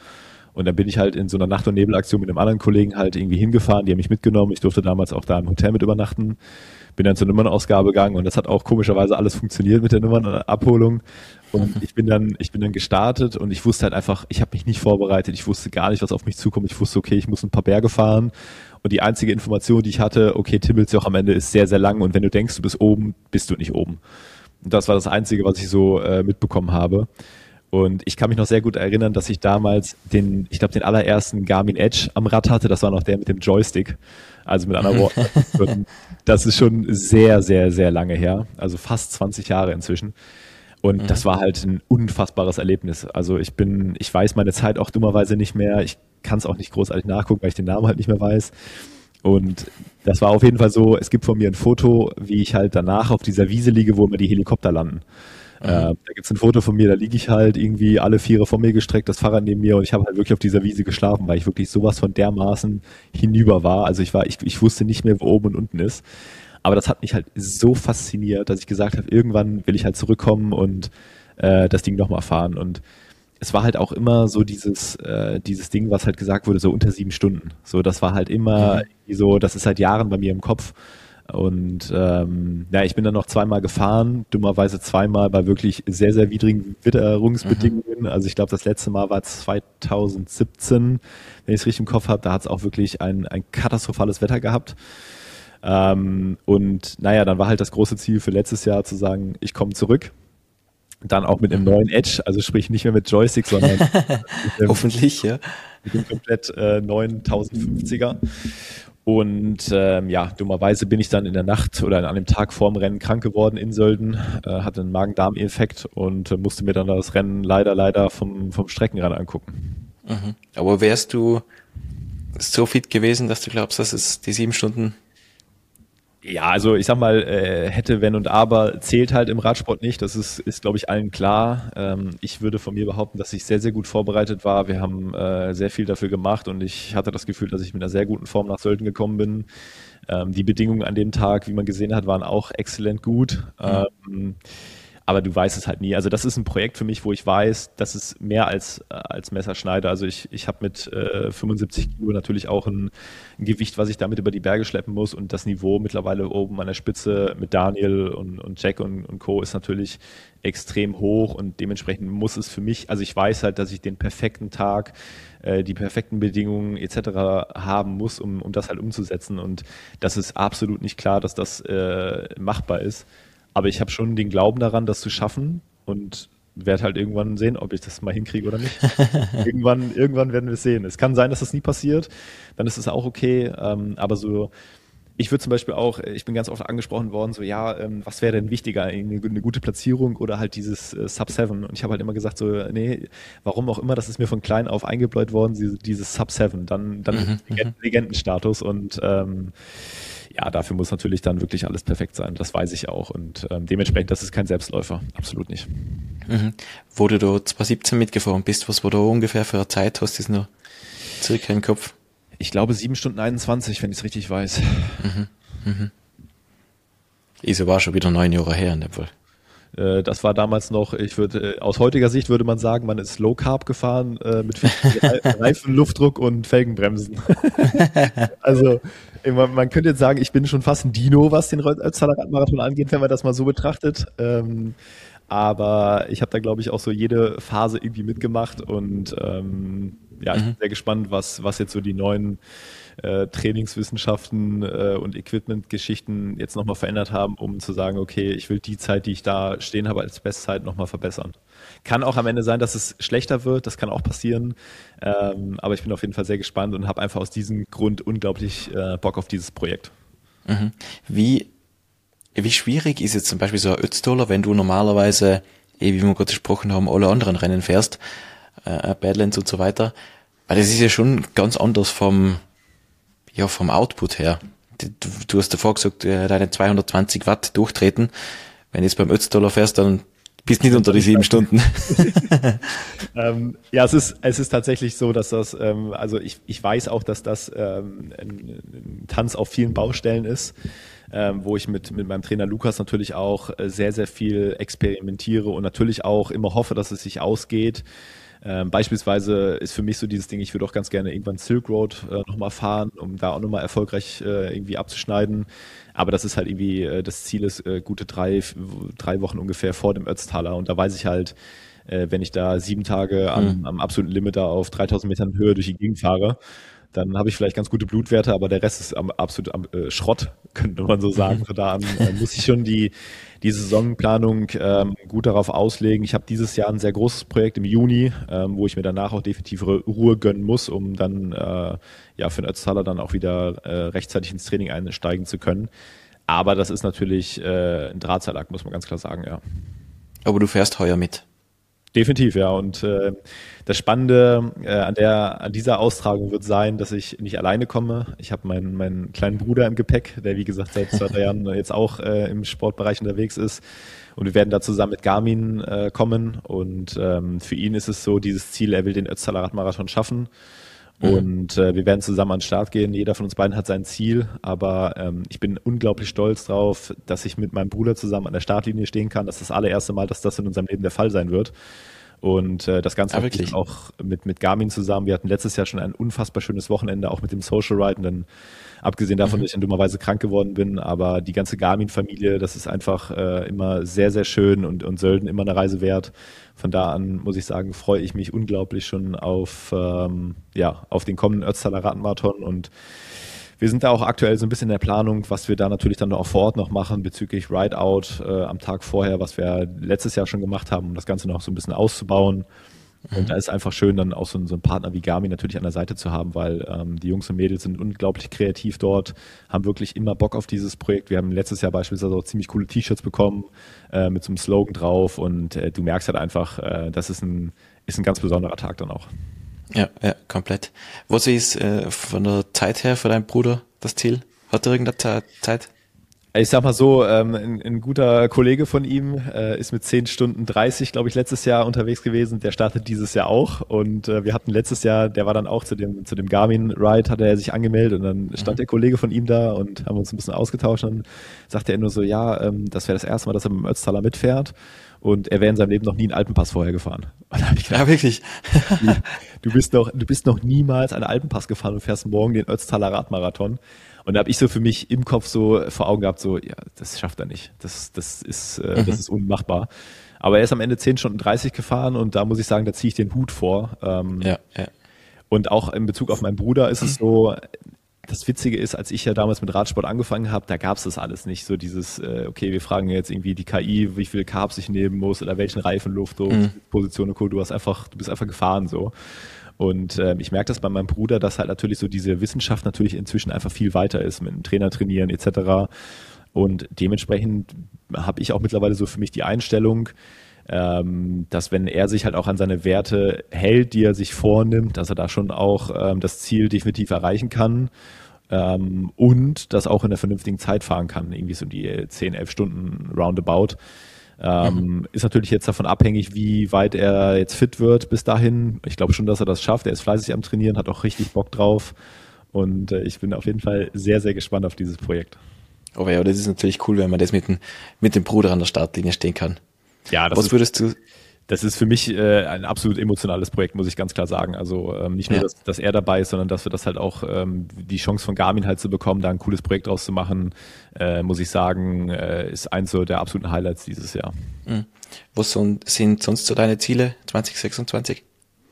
Und dann bin ich halt in so einer Nacht- und Nebelaktion mit einem anderen Kollegen halt irgendwie hingefahren, die haben mich mitgenommen. Ich durfte damals auch da im Hotel mit übernachten. Bin dann zur Nummernausgabe gegangen und das hat auch komischerweise alles funktioniert mit der Nummernabholung. Und ich bin dann gestartet und ich wusste halt einfach, ich habe mich nicht vorbereitet, ich wusste gar nicht, was auf mich zukommt. Ich wusste, okay, ich muss ein paar Berge fahren. Und die einzige Information, die ich hatte, okay, Timmelsjoch am Ende ist sehr, sehr lang und wenn du denkst, du bist oben, bist du nicht oben. Und das war das Einzige, was ich so mitbekommen habe. Und ich kann mich noch sehr gut erinnern, dass ich damals den allerersten Garmin Edge am Rad hatte. Das war noch der mit dem Joystick. Also mit anderen Worten, das ist schon sehr, sehr, sehr lange her. Also fast 20 Jahre inzwischen. Und das war halt ein unfassbares Erlebnis. Also ich weiß meine Zeit auch dummerweise nicht mehr. Ich kann es auch nicht großartig nachgucken, weil ich den Namen halt nicht mehr weiß. Und das war auf jeden Fall so, es gibt von mir ein Foto, wie ich halt danach auf dieser Wiese liege, wo immer die Helikopter landen. Da gibt's ein Foto von mir, da liege ich halt irgendwie alle Viere vor mir gestreckt, das Fahrrad neben mir und ich habe halt wirklich auf dieser Wiese geschlafen, weil ich wirklich sowas von dermaßen hinüber war. Also ich wusste nicht mehr, wo oben und unten ist. Aber das hat mich halt so fasziniert, dass ich gesagt habe, irgendwann will ich halt zurückkommen und das Ding nochmal fahren. Und es war halt auch immer so dieses Ding, was halt gesagt wurde, so unter 7 Stunden. So, das war halt immer irgendwie so, das ist seit Jahren bei mir im Kopf. Und ich bin dann noch zweimal gefahren, dummerweise zweimal bei wirklich sehr, sehr widrigen Witterungsbedingungen. Also ich glaube, das letzte Mal war 2017, wenn ich es richtig im Kopf habe, da hat es auch wirklich ein katastrophales Wetter gehabt. Dann war halt das große Ziel für letztes Jahr zu sagen, ich komme zurück. Dann auch mit einem neuen Edge, also sprich nicht mehr mit Joystick, sondern hoffentlich, ja. Mit dem komplett neuen 1050er. Und dummerweise bin ich dann in der Nacht oder an dem Tag vorm Rennen krank geworden in Sölden, hatte einen Magen-Darm-Infekt und musste mir dann das Rennen leider vom Streckenrand angucken. Aber wärst du so fit gewesen, dass du glaubst, dass es die 7 Stunden... Ja, also ich sag mal, hätte, wenn und aber zählt halt im Radsport nicht. Das ist glaube ich, allen klar. Ich würde von mir behaupten, dass ich sehr, sehr gut vorbereitet war. Wir haben sehr viel dafür gemacht und ich hatte das Gefühl, dass ich mit einer sehr guten Form nach Sölden gekommen bin. Die Bedingungen an dem Tag, wie man gesehen hat, waren auch exzellent gut. Aber du weißt es halt nie. Also das ist ein Projekt für mich, wo ich weiß, das ist mehr als Messerschneide. Also ich habe mit 75 Kilo natürlich auch ein Gewicht, was ich damit über die Berge schleppen muss. Und das Niveau mittlerweile oben an der Spitze mit Daniel und Jack und Co. ist natürlich extrem hoch. Und dementsprechend muss es für mich, also ich weiß halt, dass ich den perfekten Tag, die perfekten Bedingungen etc. haben muss, um das halt umzusetzen. Und das ist absolut nicht klar, dass das machbar ist. Aber ich habe schon den Glauben daran, das zu schaffen und werde halt irgendwann sehen, ob ich das mal hinkriege oder nicht. Irgendwann werden wir es sehen. Es kann sein, dass das nie passiert, dann ist es auch okay. Aber so, ich würde zum Beispiel auch, ich bin ganz oft angesprochen worden, so was wäre denn wichtiger, eine gute Platzierung oder halt dieses Sub-7? Und ich habe halt immer gesagt, so, nee, warum auch immer, das ist mir von klein auf eingebläut worden, dieses Sub-7, dann Legendenstatus und dafür muss natürlich dann wirklich alles perfekt sein. Das weiß ich auch. Und dementsprechend, das ist kein Selbstläufer. Absolut nicht. Wo du da 2017 mitgefahren bist, was war da ungefähr für eine Zeit? Hast du das noch circa im Kopf? Ich glaube 7 Stunden 21, wenn ich es richtig weiß. Ist aber auch schon wieder 9 Jahre her in dem Fall. Das war damals noch, aus heutiger Sicht würde man sagen, man ist Low Carb gefahren mit viel Reifen, Luftdruck und Felgenbremsen. Also man könnte jetzt sagen, ich bin schon fast ein Dino, was den Ötztaler Radmarathon angeht, wenn man das mal so betrachtet. Aber ich habe da, glaube ich, auch so jede Phase irgendwie mitgemacht und ich bin sehr gespannt, was jetzt so die neuen Trainingswissenschaften und Equipment-Geschichten jetzt nochmal verändert haben, um zu sagen, okay, ich will die Zeit, die ich da stehen habe, als Bestzeit nochmal verbessern. Kann auch am Ende sein, dass es schlechter wird, das kann auch passieren, aber ich bin auf jeden Fall sehr gespannt und habe einfach aus diesem Grund unglaublich Bock auf dieses Projekt. Wie schwierig ist jetzt zum Beispiel so ein Ötztaler, wenn du normalerweise, wie wir gerade gesprochen haben, alle anderen Rennen fährst, Badlands und so weiter, weil das ist ja schon ganz anders vom Output her. Du hast davor gesagt, deine 220 Watt durchtreten. Wenn du jetzt beim Ötztaler fährst, dann bist du nicht unter die 7 Stunden. Es ist tatsächlich so, dass das, also ich weiß auch, dass das ein Tanz auf vielen Baustellen ist, wo ich mit meinem Trainer Lukas natürlich auch sehr, sehr viel experimentiere und natürlich auch immer hoffe, dass es sich ausgeht. Beispielsweise ist für mich so dieses Ding, ich würde auch ganz gerne irgendwann Silk Road nochmal fahren, um da auch nochmal erfolgreich irgendwie abzuschneiden. Aber das ist halt irgendwie, das Ziel ist gute drei Wochen ungefähr vor dem Ötztaler. Und da weiß ich halt, wenn ich da 7 Tage am absoluten Limit da auf 3000 Metern Höhe durch die Gegend fahre, dann habe ich vielleicht ganz gute Blutwerte, aber der Rest ist absolut Schrott, könnte man so sagen. Von da an muss ich schon die Saisonplanung gut darauf auslegen. Ich habe dieses Jahr ein sehr großes Projekt im Juni, wo ich mir danach auch definitiv Ruhe gönnen muss, um dann für den Ötztaler dann auch wieder rechtzeitig ins Training einsteigen zu können. Aber das ist natürlich ein Drahtseilakt, muss man ganz klar sagen, ja. Aber du fährst heuer mit. Definitiv, ja. Und das Spannende an dieser Austragung wird sein, dass ich nicht alleine komme. Ich habe meinen kleinen Bruder im Gepäck, der wie gesagt seit 2-3 Jahren jetzt auch im Sportbereich unterwegs ist. Und wir werden da zusammen mit Garmin kommen. Und für ihn ist es so, dieses Ziel, er will den Ötztaler Radmarathon schaffen. Und wir werden zusammen an den Start gehen. Jeder von uns beiden hat sein Ziel, aber ich bin unglaublich stolz drauf, dass ich mit meinem Bruder zusammen an der Startlinie stehen kann. Das ist das allererste Mal, dass das in unserem Leben der Fall sein wird. Und das Ganze auch mit Garmin zusammen. Wir hatten letztes Jahr schon ein unfassbar schönes Wochenende, auch mit dem Social Ride. Und dann, abgesehen davon, dass ich dann dummerweise krank geworden bin, aber die ganze Garmin-Familie, das ist einfach immer sehr, sehr schön und Sölden immer eine Reise wert. Von da an, muss ich sagen, freue ich mich unglaublich schon auf den kommenden Ötztaler Radmarathon. Und wir sind da auch aktuell so ein bisschen in der Planung, was wir da natürlich dann auch vor Ort noch machen bezüglich Rideout am Tag vorher, was wir letztes Jahr schon gemacht haben, um das Ganze noch so ein bisschen auszubauen. Und da ist einfach schön, dann auch so einen Partner wie Garmin natürlich an der Seite zu haben, weil die Jungs und Mädels sind unglaublich kreativ dort, haben wirklich immer Bock auf dieses Projekt. Wir haben letztes Jahr beispielsweise auch ziemlich coole T-Shirts bekommen mit so einem Slogan drauf und du merkst halt einfach, das ist ein ganz besonderer Tag dann auch. Ja, komplett. Was ist von der Zeit her für deinen Bruder das Ziel? Hat er irgendeine Zeit? Ich sag mal so, ein guter Kollege von ihm ist mit 10 Stunden 30, glaube ich, letztes Jahr unterwegs gewesen. Der startet dieses Jahr auch. Und wir hatten letztes Jahr, der war dann auch zu dem Garmin-Ride, hatte er sich angemeldet. Und dann stand der Kollege von ihm da und haben uns ein bisschen ausgetauscht. Und dann sagte er nur so, das wäre das erste Mal, dass er mit dem Ötztaler mitfährt. Und er wäre in seinem Leben noch nie einen Alpenpass vorher gefahren. Und da habe ich gedacht, ja, wirklich. Du bist noch niemals einen Alpenpass gefahren und fährst morgen den Ötztaler Radmarathon. Und da habe ich so für mich im Kopf so vor Augen gehabt, so, ja, das schafft er nicht. Das ist unmachbar. Aber er ist am Ende 10 Stunden 30 gefahren und da muss ich sagen, da ziehe ich den Hut vor. Und auch in Bezug auf meinen Bruder ist es so, das Witzige ist, als ich ja damals mit Radsport angefangen habe, da gab es das alles nicht. So dieses, okay, wir fragen jetzt irgendwie die KI, wie viel Carbs ich nehmen muss oder welchen Reifenluft, Position und Co. Du bist einfach gefahren so. Und ich merke das bei meinem Bruder, dass halt natürlich so diese Wissenschaft natürlich inzwischen einfach viel weiter ist mit dem Trainer trainieren etc. Und dementsprechend habe ich auch mittlerweile so für mich die Einstellung, dass wenn er sich halt auch an seine Werte hält, die er sich vornimmt, dass er da schon auch das Ziel definitiv erreichen kann und das auch in einer vernünftigen Zeit fahren kann, irgendwie so die 10, 11 Stunden roundabout. Ist natürlich jetzt davon abhängig, wie weit er jetzt fit wird bis dahin. Ich glaube schon, dass er das schafft. Er ist fleißig am Trainieren, hat auch richtig Bock drauf. Und ich bin auf jeden Fall sehr, sehr gespannt auf dieses Projekt. Aber ja, das ist natürlich cool, wenn man das mit dem Bruder an der Startlinie stehen kann. Ja, das ist für mich ein absolut emotionales Projekt, muss ich ganz klar sagen. Also nicht nur, dass er dabei ist, sondern dass wir das halt auch die Chance von Garmin halt zu bekommen, da ein cooles Projekt draus zu machen, muss ich sagen, ist eins so der absoluten Highlights dieses Jahr. Was sind sonst so deine Ziele 2026?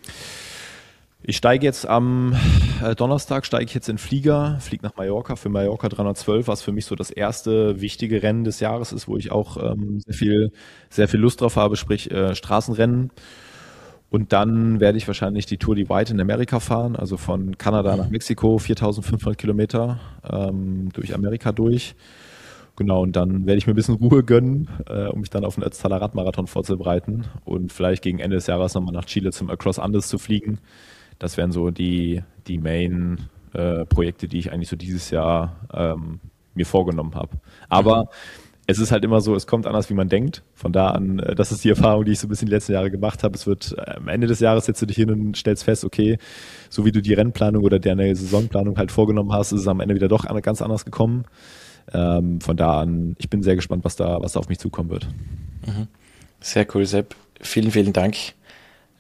Ich steige jetzt am Donnerstag in den Flieger, fliege nach Mallorca für Mallorca 312, was für mich so das erste wichtige Rennen des Jahres ist, wo ich auch sehr viel Lust drauf habe, sprich Straßenrennen. Und dann werde ich wahrscheinlich die Tour Divide in Amerika fahren, also von Kanada nach Mexiko, 4.500 Kilometer durch Amerika durch. Genau, und dann werde ich mir ein bisschen Ruhe gönnen, um mich dann auf den Ötztaler Radmarathon vorzubereiten und vielleicht gegen Ende des Jahres nochmal nach Chile zum Across Andes zu fliegen. Das wären so die Main-Projekte, die ich eigentlich so dieses Jahr mir vorgenommen habe. Aber es ist halt immer so, es kommt anders, wie man denkt. Von da an, das ist die Erfahrung, die ich so ein bisschen die letzten Jahre gemacht habe. Es wird am Ende des Jahres setzt du dich hin und stellst fest, okay, so wie du die Rennplanung oder deine Saisonplanung halt vorgenommen hast, ist es am Ende wieder doch ganz anders gekommen. Von da an, ich bin sehr gespannt, was da auf mich zukommen wird. Sehr cool, Sepp. Vielen, vielen Dank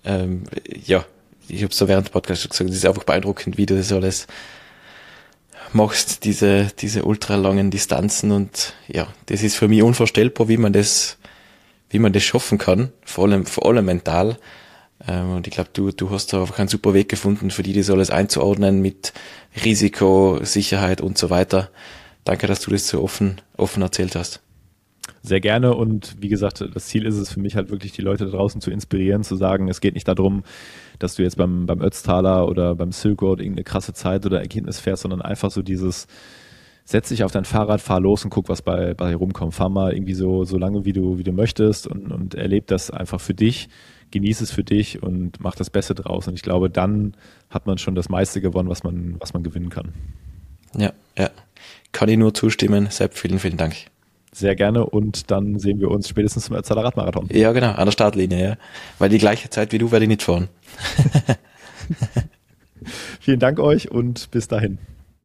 Ja, ich habe so während dem Podcast schon gesagt, es ist einfach beeindruckend, wie du das alles machst, diese ultralangen Distanzen, und ja, das ist für mich unvorstellbar, wie man das schaffen kann, vor allem mental. Und ich glaube, du hast da einfach einen super Weg gefunden, für die das alles einzuordnen mit Risiko, Sicherheit und so weiter. Danke, dass du das so offen erzählt hast. Sehr gerne, und wie gesagt, das Ziel ist es für mich halt wirklich, die Leute da draußen zu inspirieren, zu sagen, es geht nicht darum, dass du jetzt beim Ötztaler oder beim Silk Road irgendeine krasse Zeit oder Ergebnis fährst, sondern einfach so dieses, setz dich auf dein Fahrrad, fahr los und guck, was bei rumkommt. Fahr mal irgendwie so lange, wie du möchtest, und erleb das einfach für dich, genieß es für dich und mach das Beste draus. Und ich glaube, dann hat man schon das meiste gewonnen, was man gewinnen kann. Ja, kann ich nur zustimmen. Sepp, vielen, vielen Dank. Sehr gerne, und dann sehen wir uns spätestens zum Ötztaler Radmarathon. Ja, genau, an der Startlinie, ja. Weil die gleiche Zeit wie du werde ich nicht fahren. Vielen Dank euch und bis dahin.